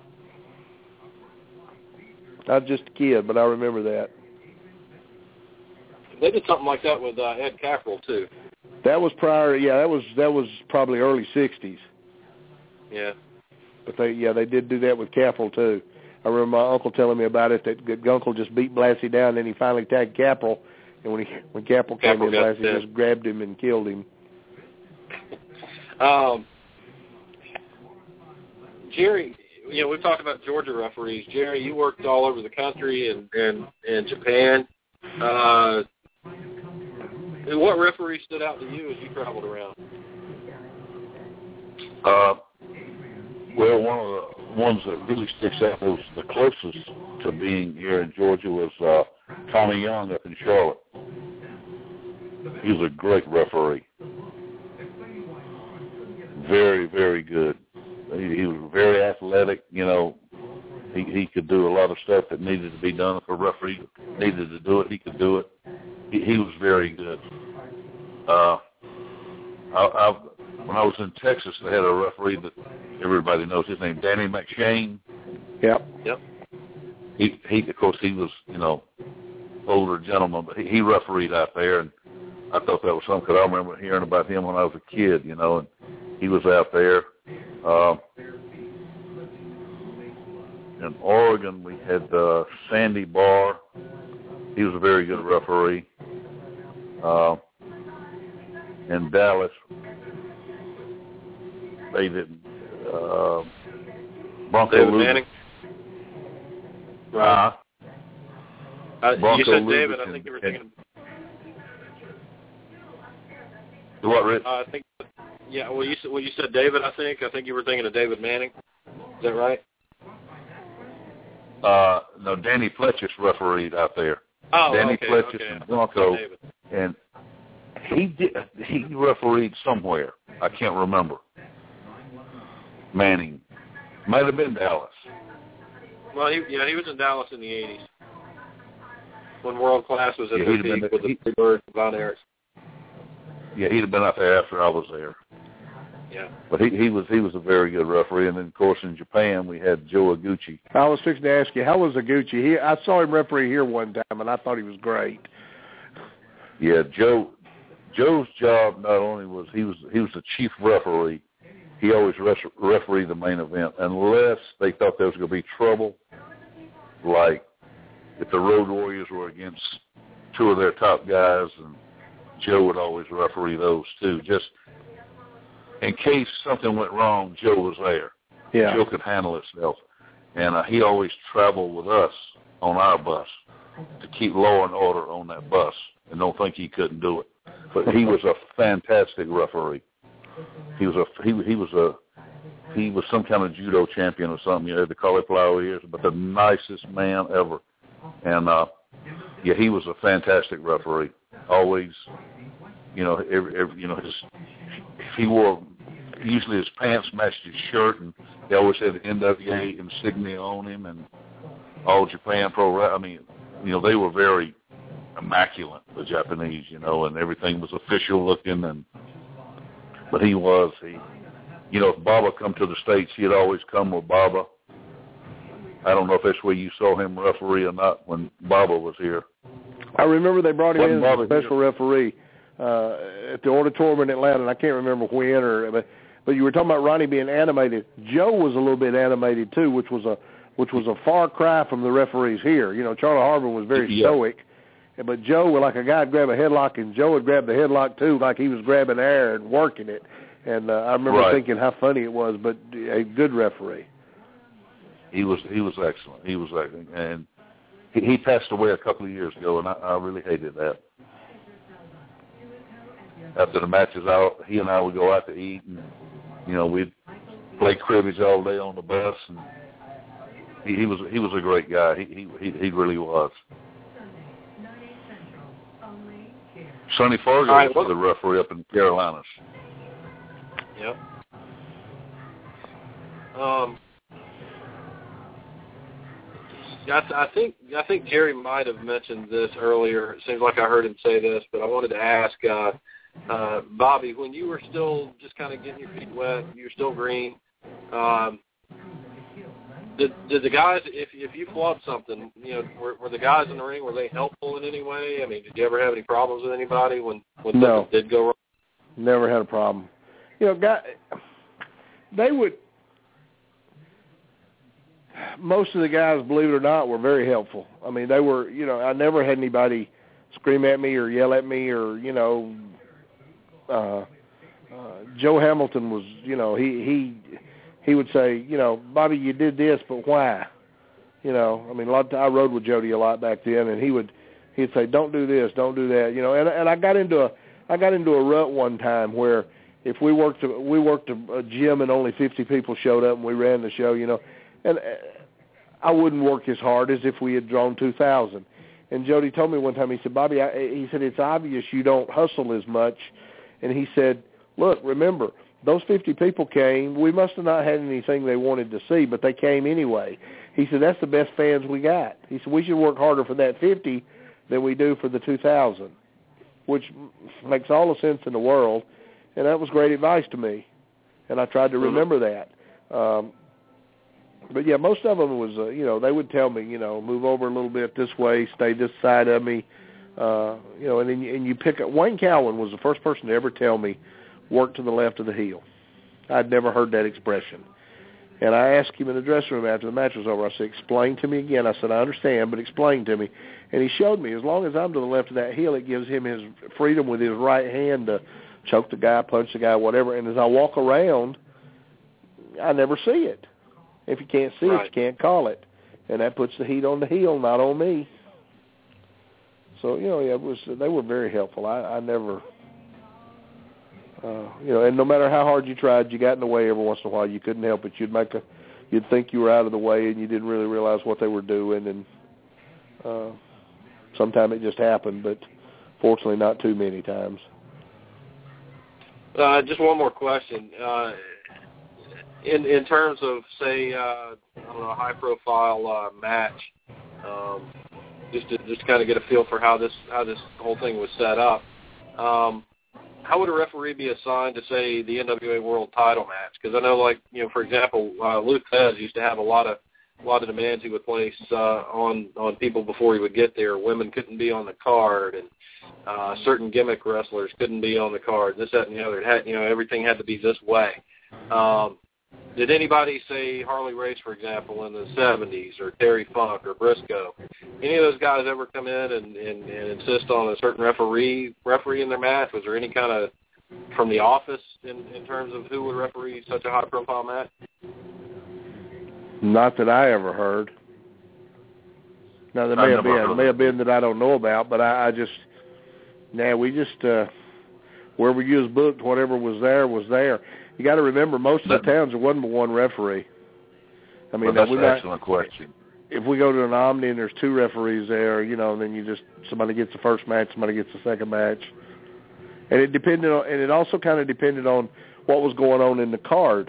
I was just a kid, but I remember that. They did something like that with uh, Ed Cafferel too. That was prior, yeah. That was that was probably early sixties. Yeah. But they, yeah, they did do that with Cafferel too. I remember my uncle telling me about it. That Gunkel just beat Blassie down, and then he finally tagged Cafferel. And when he when Cafferel came in, Blassie dead. just grabbed him and killed him. Um, Jerry, you know, we've talked about Georgia referees. Jerry, you worked all over the country and and, and Japan. Uh, what referee stood out to you as you traveled around? Uh, well, one of the ones that really sticks out, was the closest to being here in Georgia, was uh, Tommy Young up in Charlotte. He was a great referee. Very, very good. He, he was very athletic, you know. He, he could do a lot of stuff that needed to be done. If a referee needed to do it, he could do it. He, he was very good. Uh, I, I, when I was in Texas, they had a referee that everybody knows his name, Danny McShane. Yep. Yep. He, he, of course, he was, you know, older gentleman, but he, he refereed out there, and I thought that was something, because I remember hearing about him when I was a kid, you know, and he was out there. Uh, in Oregon, we had uh, Sandy Barr. He was a very good referee. Uh, in Dallas, they didn't. Uh, Bronco David Lubitsch. Manning. Right. Uh, uh, you said Lubitsch David. I and, think you were and, thinking. What, Rich? Uh, I think. Yeah. Well, you said well, you said David. I think. I think you were thinking of David Manning. Is that right? Uh, no, Danny Fletcher's refereed out there. Oh, Danny okay, Fletcher okay. and Bronco, David. and he did. He refereed somewhere. I can't remember. Manning might have been Dallas. Well, he, yeah, he was in Dallas in the eighties when World Class was at Yeah, their he'd have peak been- with the he- Three Birds and Von Erichs. Yeah, he'd have been out there after I was there. Yeah. But he he was he was a very good referee. And then of course in Japan we had Joe Iguchi. I was fixing to ask you, how was Iguchi? He, I saw him referee here one time, and I thought he was great. Yeah, Joe. Joe's job not only was he was he was the chief referee. He always res- refereed the main event unless they thought there was going to be trouble, like if the Road Warriors were against two of their top guys, and Joe would always referee those too. Just in case something went wrong, Joe was there. Yeah. Joe could handle himself. And uh, he always traveled with us on our bus to keep law and order on that bus, and don't think he couldn't do it. But he was a fantastic referee. He was a he he was a he was some kind of judo champion or something. You know, the cauliflower ears, but the nicest man ever. And uh, yeah, he was a fantastic referee. Always, you know, every, every you know his he wore usually his pants matched his shirt, and he always had the N W A insignia on him, and All Japan Pro. I mean, you know, they were very immaculate, the Japanese, you know, and everything was official looking. And but he was he, you know, if Baba come to the States, he'd always come with Baba. I don't know if that's where you saw him referee or not when Baba was here. I remember they brought him Wasn't in as Baba a special here? referee uh, at the auditorium in Atlanta, and I can't remember when. Or but, but you were talking about Ronnie being animated. Joe was a little bit animated too, which was a which was a far cry from the referees here. You know, Charlie Harbin was very Yeah. stoic, but Joe, like a guy would grab a headlock, and Joe would grab the headlock too, like he was grabbing air and working it. And uh, I remember Right. thinking how funny it was, but a good referee. He was he was excellent. He was excellent, and he, he passed away a couple of years ago, and I, I really hated that. After the matches, I, he and I would go out to eat, and you know we'd play cribbage all day on the bus, and he, he was he was a great guy. He he he really was. Sonny Fargo All right, was the referee up in the Carolinas. Yep. Um. I, th- I think I think Jerry might have mentioned this earlier. It seems like I heard him say this, but I wanted to ask uh, uh, Bobby, when you were still just kind of getting your feet wet, you were still green. Um, did did the guys, if if you flubbed something, you know, were, were the guys in the ring, were they helpful in any way? I mean, did you ever have any problems with anybody when when No. something did go wrong? Never had a problem. You know, guy, they would. Most of the guys, believe it or not, were very helpful. I mean, they were, you know, I never had anybody scream at me or yell at me or, you know, uh, uh, Joe Hamilton was, you know, he, he, he would say, you know, Bobby, you did this, but why? You know, I mean, a lot of time, I rode with Jody a lot back then, and he would, he'd say, don't do this, don't do that, you know, and, and I got into a, I got into a rut one time where if we worked, a, we worked a, a gym and only fifty people showed up and we ran the show, you know, and I wouldn't work as hard as if we had drawn two thousand. And Jody told me one time, he said, Bobby, I, he said, it's obvious you don't hustle as much. And he said, look, remember, those fifty people came. We must have not had anything they wanted to see, but they came anyway. He said, that's the best fans we got. He said, we should work harder for that fifty than we do for the two thousand, which makes all the sense in the world. And that was great advice to me. And I tried to remember that. Um, But, yeah, most of them was, uh, you know, they would tell me, you know, move over a little bit this way, stay this side of me, uh, you know, and then you, and you pick up. Wayne Cowan was the first person to ever tell me, work to the left of the heel. I'd never heard that expression. And I asked him in the dressing room after the match was over, I said, explain to me again. I said, I understand, but explain to me. And he showed me, as long as I'm to the left of that heel, it gives him his freedom with his right hand to choke the guy, punch the guy, whatever. And as I walk around, I never see it. If you can't see Right. it, you can't call it. And that puts the heat on the heel, not on me. So, you know, yeah, it was, they were very helpful. I, I never, uh, you know, and no matter how hard you tried, you got in the way every once in a while. You couldn't help it. You'd make a, you'd think you were out of the way and you didn't really realize what they were doing. And uh, sometimes it just happened, but fortunately not too many times. Uh, just one more question. Uh, in in terms of, say, uh, I don't know, a high-profile uh, match, um, just to just kind of get a feel for how this how this whole thing was set up. Um, how would a referee be assigned to, say, the N W A World Title match? Because I know, like, you know, for example, uh, Luke Fez used to have a lot of a lot of demands he would place uh, on on people before he would get there. Women couldn't be on the card, and uh, certain gimmick wrestlers couldn't be on the card. This, that, and the other. It had, you know, everything had to be this way. Um, did anybody, say Harley Race, for example, in the seventies, or Terry Funk, or Briscoe, any of those guys ever come in and, and, and insist on a certain referee referee in their match? Was there any kind of from the office in, in terms of who would referee such a high-profile match? Not that I ever heard. Now, there may have been, it may have been that I don't know about, but I, I just, nah, we just, uh, wherever you was booked, whatever was there was there. You got to remember, most of the towns there wasn't but one referee. I mean, well, that's we an might, excellent question. If we go to an Omni and there's two referees there, you know, then you just, somebody gets the first match, somebody gets the second match. And it depended on, and it also kind of depended on what was going on in the card.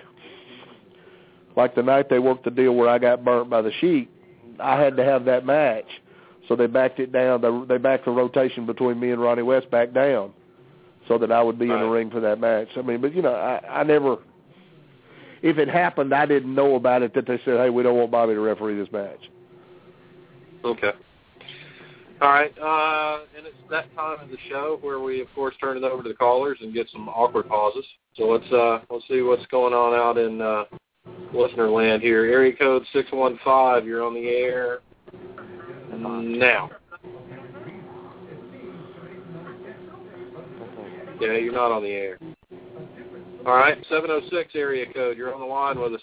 Like the night they worked the deal where I got burnt by the Sheik, I had to have that match. So they backed it down. They, they backed the rotation between me and Ronnie West back down so that I would be right in the ring for that match. I mean, but, you know, I, I never – if it happened, I didn't know about it that they said, hey, we don't want Bobby to referee this match. Okay. All right, uh, and it's that time of the show where we, of course, turn it over to the callers and get some awkward pauses. So let's uh, let's see what's going on out in uh, listener land here. Area code six one five, you're on the air now. Yeah, you're not on the air. All right, seven oh six area code, you're on the line with us.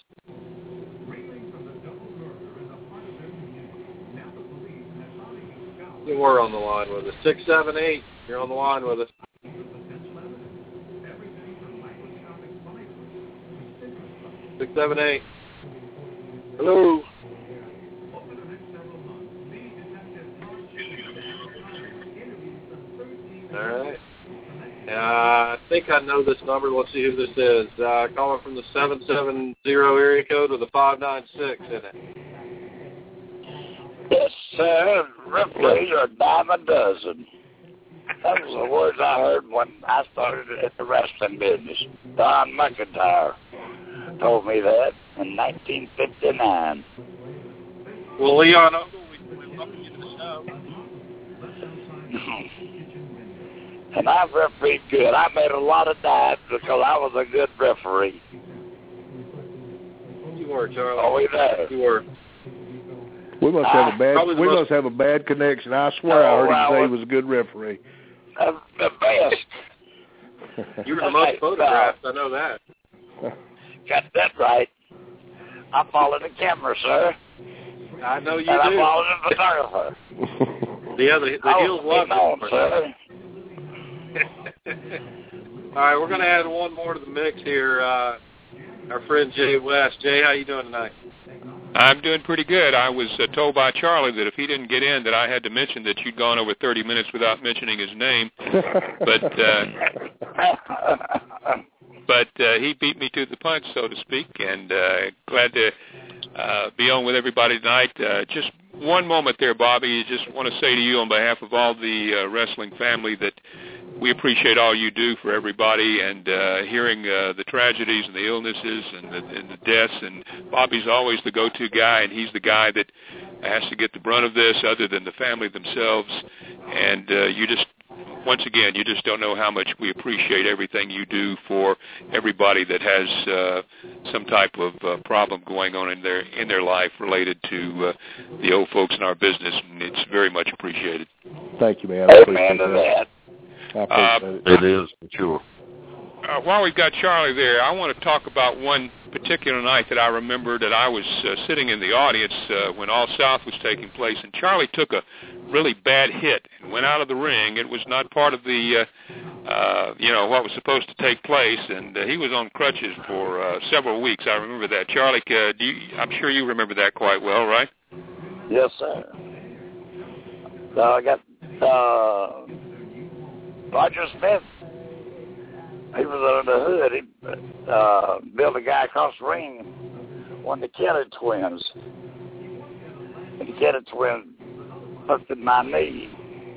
You were on the line with us. six seven eight, you're on the line with us. six seven eight. Hello. All right. Uh, I think I know this number. Let's see who this is. Uh, calling from the seven seven zero area code with a five nine six in it. Yes, sir. Ripley's are a dime a dozen. That was the words I heard when I started in the wrestling business. Don McIntyre told me that in nineteen fifty-nine. Well, Leon Ogle, we, we welcome you to the show. And I've refereed good. I made a lot of dives because I was a good referee. You were, Charlie. Oh, we there. You were. We must have a bad. We most, must have a bad connection. I swear, oh, I heard him say he was a good referee. Uh, the best. You were the most photographed. I know that. Got that right. I follow the camera, sir. I know you and do. I follow the photographer. Yeah, the, the heels love known, sir. All right, we're going to add one more to the mix here. Uh, our friend Jay West. Jay, how you doing tonight? I'm doing pretty good. I was uh, told by Charlie that if he didn't get in, that I had to mention that you'd gone over thirty minutes without mentioning his name. But uh, but uh, he beat me to the punch, so to speak, and uh, glad to uh, be on with everybody tonight. Uh, just one moment there, Bobby. I just want to say to you on behalf of all the uh, wrestling family that we appreciate all you do for everybody, and uh, hearing uh, the tragedies and the illnesses and the, and the deaths. And Bobby's always the go-to guy, and he's the guy that has to get the brunt of this other than the family themselves. And uh, you just, once again, you just don't know how much we appreciate everything you do for everybody that has uh, some type of uh, problem going on in their in their life related to uh, the old folks in our business, and it's very much appreciated. Thank you, man. I appreciate Amen that. Uh, it is, for sure. Uh, while we've got Charlie there, I want to talk about one particular night that I remember that I was uh, sitting in the audience uh, when All South was taking place, and Charlie took a really bad hit and went out of the ring. It was not part of the, uh, uh, you know, what was supposed to take place, and uh, he was on crutches for uh, several weeks. I remember that. Charlie, uh, do you, I'm sure you remember that quite well, right? Yes, sir. So I got... Uh... Roger Smith, he was under the hood. He uh, built a guy across the ring, one of the Kelly twins. And the Kelly twins busted my knee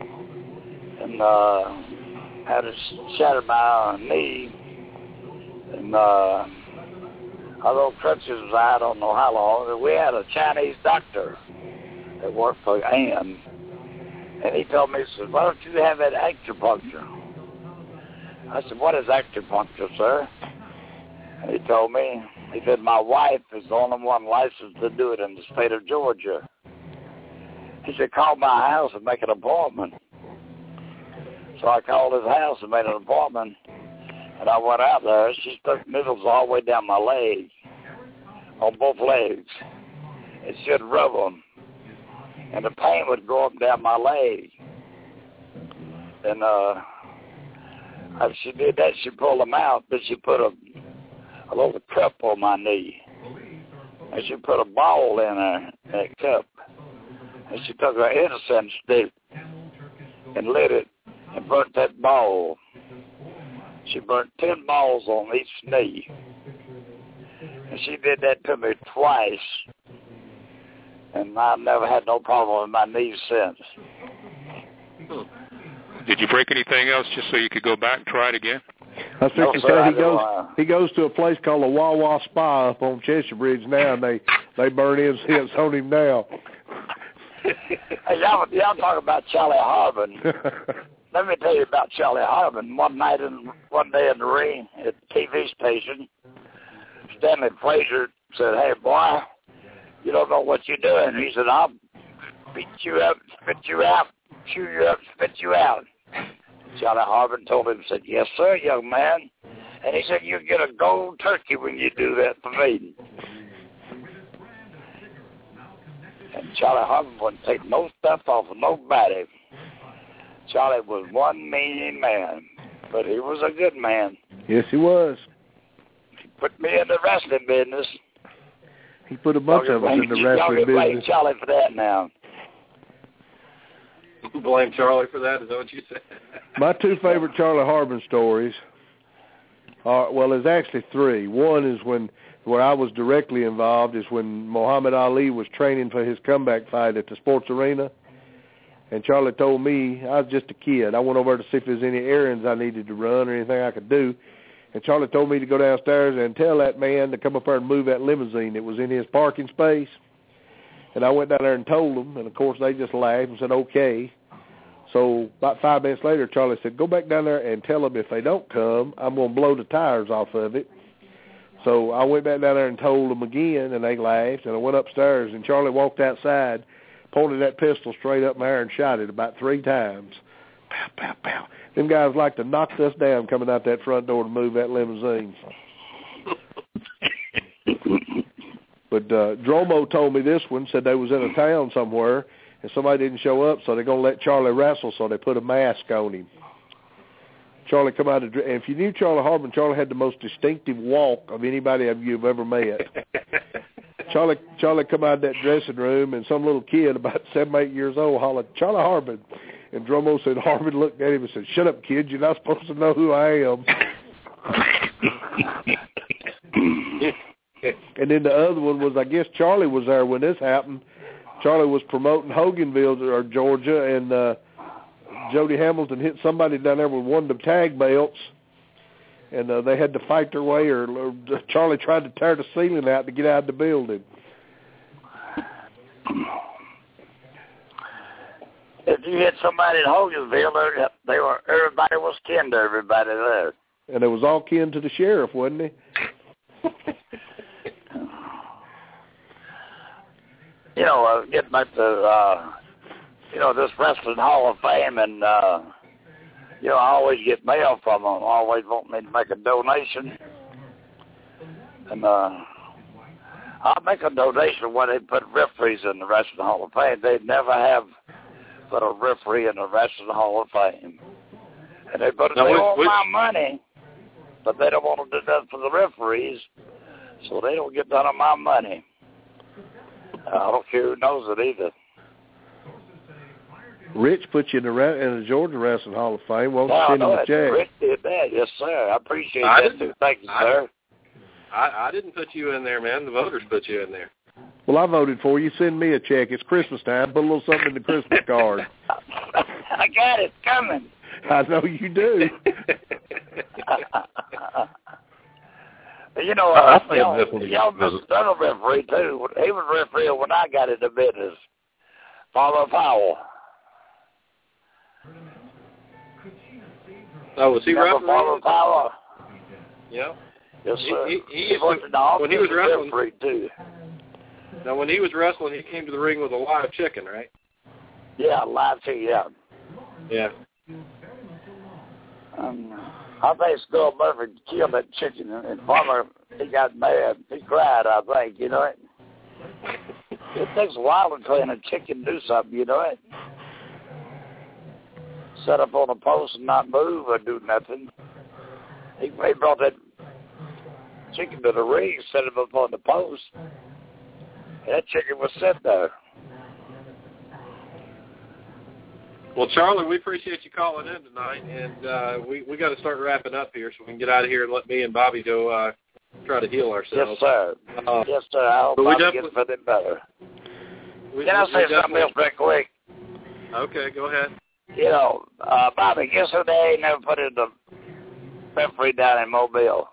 and uh, had to shatter my knee. And uh, although crutches was out, I don't know how long, we had a Chinese doctor that worked for Ann. And he told me, he said, why don't you have that acupuncture? I said, what is acupuncture, sir? And he told me, he said, my wife is the only one licensed to do it in the state of Georgia. He said, call my house and make an appointment. So I called his house and made an appointment. And I went out there. She stuck needles all the way down my leg, on both legs. And she'd rub them. And the pain would go up and down my leg. And uh, after she did that, she pulled them out, but she put a, a little cup on my knee. And she put a ball in her, that cup. And she took her incense stick and lit it and burnt that ball. She burnt ten balls on each knee. And she did that to me twice. and I've never had no problem with my knees since. Did you break anything else just so you could go back and try it again? I was No, thinking sir, say I he goes don't, uh, he goes to a place called the Wawa Spa up on Cheshire Bridge now, and they they burn incense on him now. Hey, y'all, y'all talk about Charlie Harbin. Let me tell you about Charlie Harbin. One night, in one day in the ring at the T V station, Stanley Frazier said, "Hey, boy, you don't know what you're doing." He said, "I'll beat you up, spit you out, chew you up, spit you out." Charlie Harbin told him, said, "Yes, sir, young man." And he said, "You get a gold turkey when you do that for me." And Charlie Harbin wouldn't take no stuff off of nobody. Charlie was one mean man, but he was a good man. Yes, he was. He put me in the wrestling business. He put a bunch of us in the wrestling business. Blame Charlie for that now. Blame Charlie for that? Is that what you said? My two favorite Charlie Harbin stories are, well, there's actually three. One is when, where I was directly involved, is when Muhammad Ali was training for his comeback fight at the sports arena. And Charlie told me, I was just a kid, I went over to see if there's any errands I needed to run or anything I could do. And Charlie told me to go downstairs and tell that man to come up there and move that limousine that was in his parking space. And I went down there and told them, and, of course, they just laughed and said, okay. So about five minutes later, Charlie said, go back down there and tell them if they don't come, I'm going to blow the tires off of it. So I went back down there and told them again, and they laughed. And I went upstairs, and Charlie walked outside, pointed that pistol straight up in the air and shot it about three times. Pow, pow, pow. Them guys like to knock us down coming out that front door to move that limousine. But uh, Dromo told me this one, said they was in a town somewhere, and somebody didn't show up, so they're going to let Charlie wrestle, so they put a mask on him. Charlie come out of, and if you knew Charlie Harbin, Charlie had the most distinctive walk of anybody you've ever met. Charlie Charlie come out of that dressing room, and some little kid about seven, eight years old hollered, Charlie Harbin. And Dromo said, Harbin looked at him and said, shut up, kid, you're not supposed to know who I am. And then the other one was, I guess Charlie was there when this happened. Charlie was promoting Hoganville, or Georgia, and uh, Jody Hamilton hit somebody down there with one of the tag belts, and uh, they had to fight their way, or, or Charlie tried to tear the ceiling out to get out of the building. If you hit somebody in Hogansville, they were everybody was kin to everybody there. And it was all kin to the sheriff, wasn't he? You know, uh, getting back to, uh, you know, this Wrestling Hall of Fame, and, uh, you know, I always get mail from them, always want me to make a donation. And uh, I'll make a donation when they put referees in the Wrestling Hall of Fame. They never have put a referee in the Wrestling Hall of Fame. And they, but now, they which, want which, my money, but they don't want to do that for the referees, so they don't get none of my money. I don't care who knows it either. Rich put you in the, in the Georgia Wrestling Hall of Fame. Won't no, send him a check? Rich did that, yes, sir. I appreciate I that, too. Thank you, I, sir. I, I didn't put you in there, man. The voters put you in there. Well, I voted for you. Send me a check. It's Christmas time. Put a little something in the Christmas card. I got it coming. I know you do. You know, uh, y'all, y'all missed another referee, too. He was referee when I got into business. Father Powell. Oh, was he Remember referee? Father Powell? Yeah. Yes, sir. He, he, he, he was the when he was wrestling, referee, too. Now, when he was wrestling, he came to the ring with a live chicken, right? Yeah, live chicken, yeah. Yeah. Um, I think Skull Murphy killed that chicken, and Farmer, he got mad. He cried, I think, you know it. It takes a while to train a chicken to do something, you know it. Set up on a post and not move or do nothing. He, he brought that chicken to the ring, set him up on the post. That chicken was set there. Well, Charlie, we appreciate you calling in tonight, and uh, we we got to start wrapping up here so we can get out of here and let me and Bobby go uh, try to heal ourselves. Yes, sir. Uh, yes, sir. I hope Bobby gets feeling better. We, Can I we say definitely- something else real quick? Okay, go ahead. You know, uh, Bobby, guess who they ain't never put in the referee down in Mobile?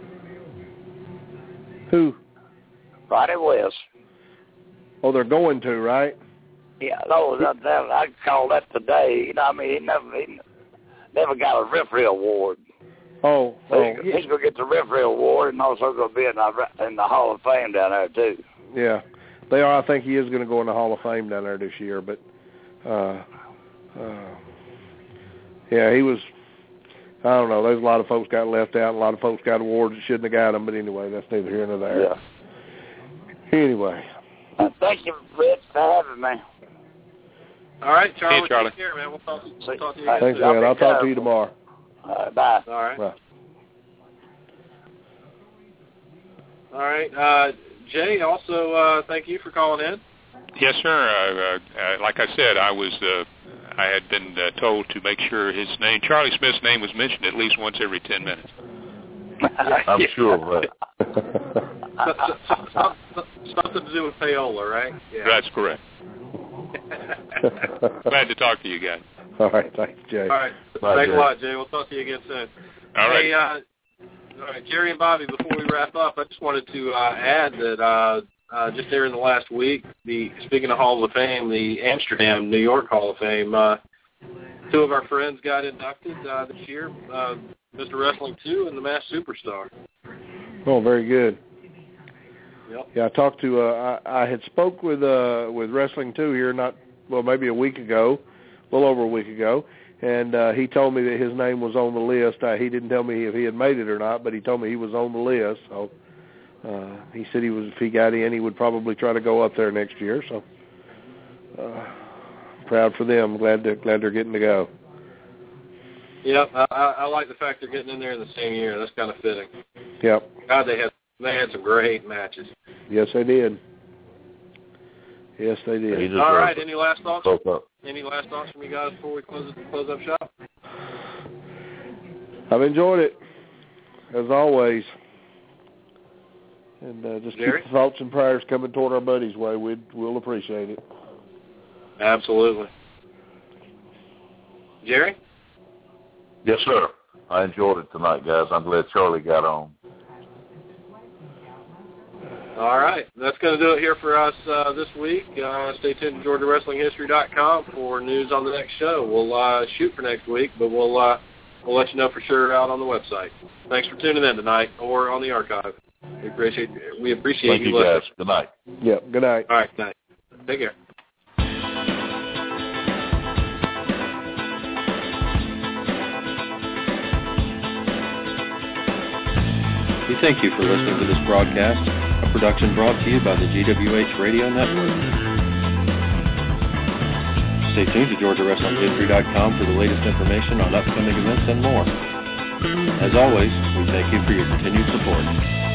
Who? Ronnie West. Oh, they're going to, right? Yeah, no, that, that, I called that today. You know, I mean, he never, he never got a referee award. Oh, So oh he's, he's going to get the referee award and also going to be in the, in the Hall of Fame down there, too. yeah. They are. I think he is going to go in the Hall of Fame down there this year. But, uh, uh, yeah, he was, I don't know. There's a lot of folks got left out. A lot of folks got awards that shouldn't have got them. But anyway, that's neither here nor there. Yeah. Anyway. Uh, thank you, Rich, for having me. All right, Charlie. Hey, Charlie. Take care, man. We'll talk, we'll talk to you All again right, Thanks, soon. man. I'll talk to you tomorrow. Uh, bye. All right. Bye. All right. Uh, Jay, also, uh, thank you for calling in. Yes, sir. Uh, uh, like I said, I was uh, I had been uh, told to make sure his name, Charlie Smith's name, was mentioned at least once every ten minutes. I'm sure of that. Something to do with payola, right? Yeah. That's correct. Glad to talk to you guys. All right. Thanks, Jay. All right. Bye, Thanks Jay. a lot, Jay. We'll talk to you again soon. All right. Hey, uh, all right, Jerry and Bobby, before we wrap up, I just wanted to uh, add that uh, uh, just there in the last week, the speaking of Hall of Fame, the Amsterdam, New York Hall of Fame, uh, two of our friends got inducted uh, this year, uh, Mister Wrestling two and the Masked Superstar. Oh, very good. Yep. Yeah, I talked to. Uh, I, I had spoke with uh, with Wrestling two here, not well, maybe a week ago, a little over a week ago, and uh, he told me that his name was on the list. Uh, he didn't tell me if he had made it or not, but he told me he was on the list. So uh, he said he was, if he got in, he would probably try to go up there next year. So uh, proud for them. Glad to glad they're getting to go. Yep, I, I, I like the fact they're getting in there in the same year. That's kind of fitting. Yep. God, they had they had some great matches. Yes, they did. Yes, they did. All right. Any last thoughts? Up. Any last thoughts from you guys before we close close up shop? I've enjoyed it, as always. And uh, just Jerry? keep the thoughts and prayers coming toward our buddies' way. We'd, we'll appreciate it. Absolutely. Jerry? Yes, sir. I enjoyed it tonight, guys. I'm glad Charlie got on. All right. That's going to do it here for us uh, this week. Uh, stay tuned to Georgia Wrestling History dot com for news on the next show. We'll uh, shoot for next week, but we'll uh, we'll let you know for sure out on the website. Thanks for tuning in tonight or on the archive. We appreciate we appreciate Thank you you, listening. guys. Good night. Yep. Good night. All right. Good night. Take care. We thank you for listening to this broadcast, a production brought to you by the G W H Radio Network. Stay tuned to Georgia Wrestling History dot com for the latest information on upcoming events and more. As always, we thank you for your continued support.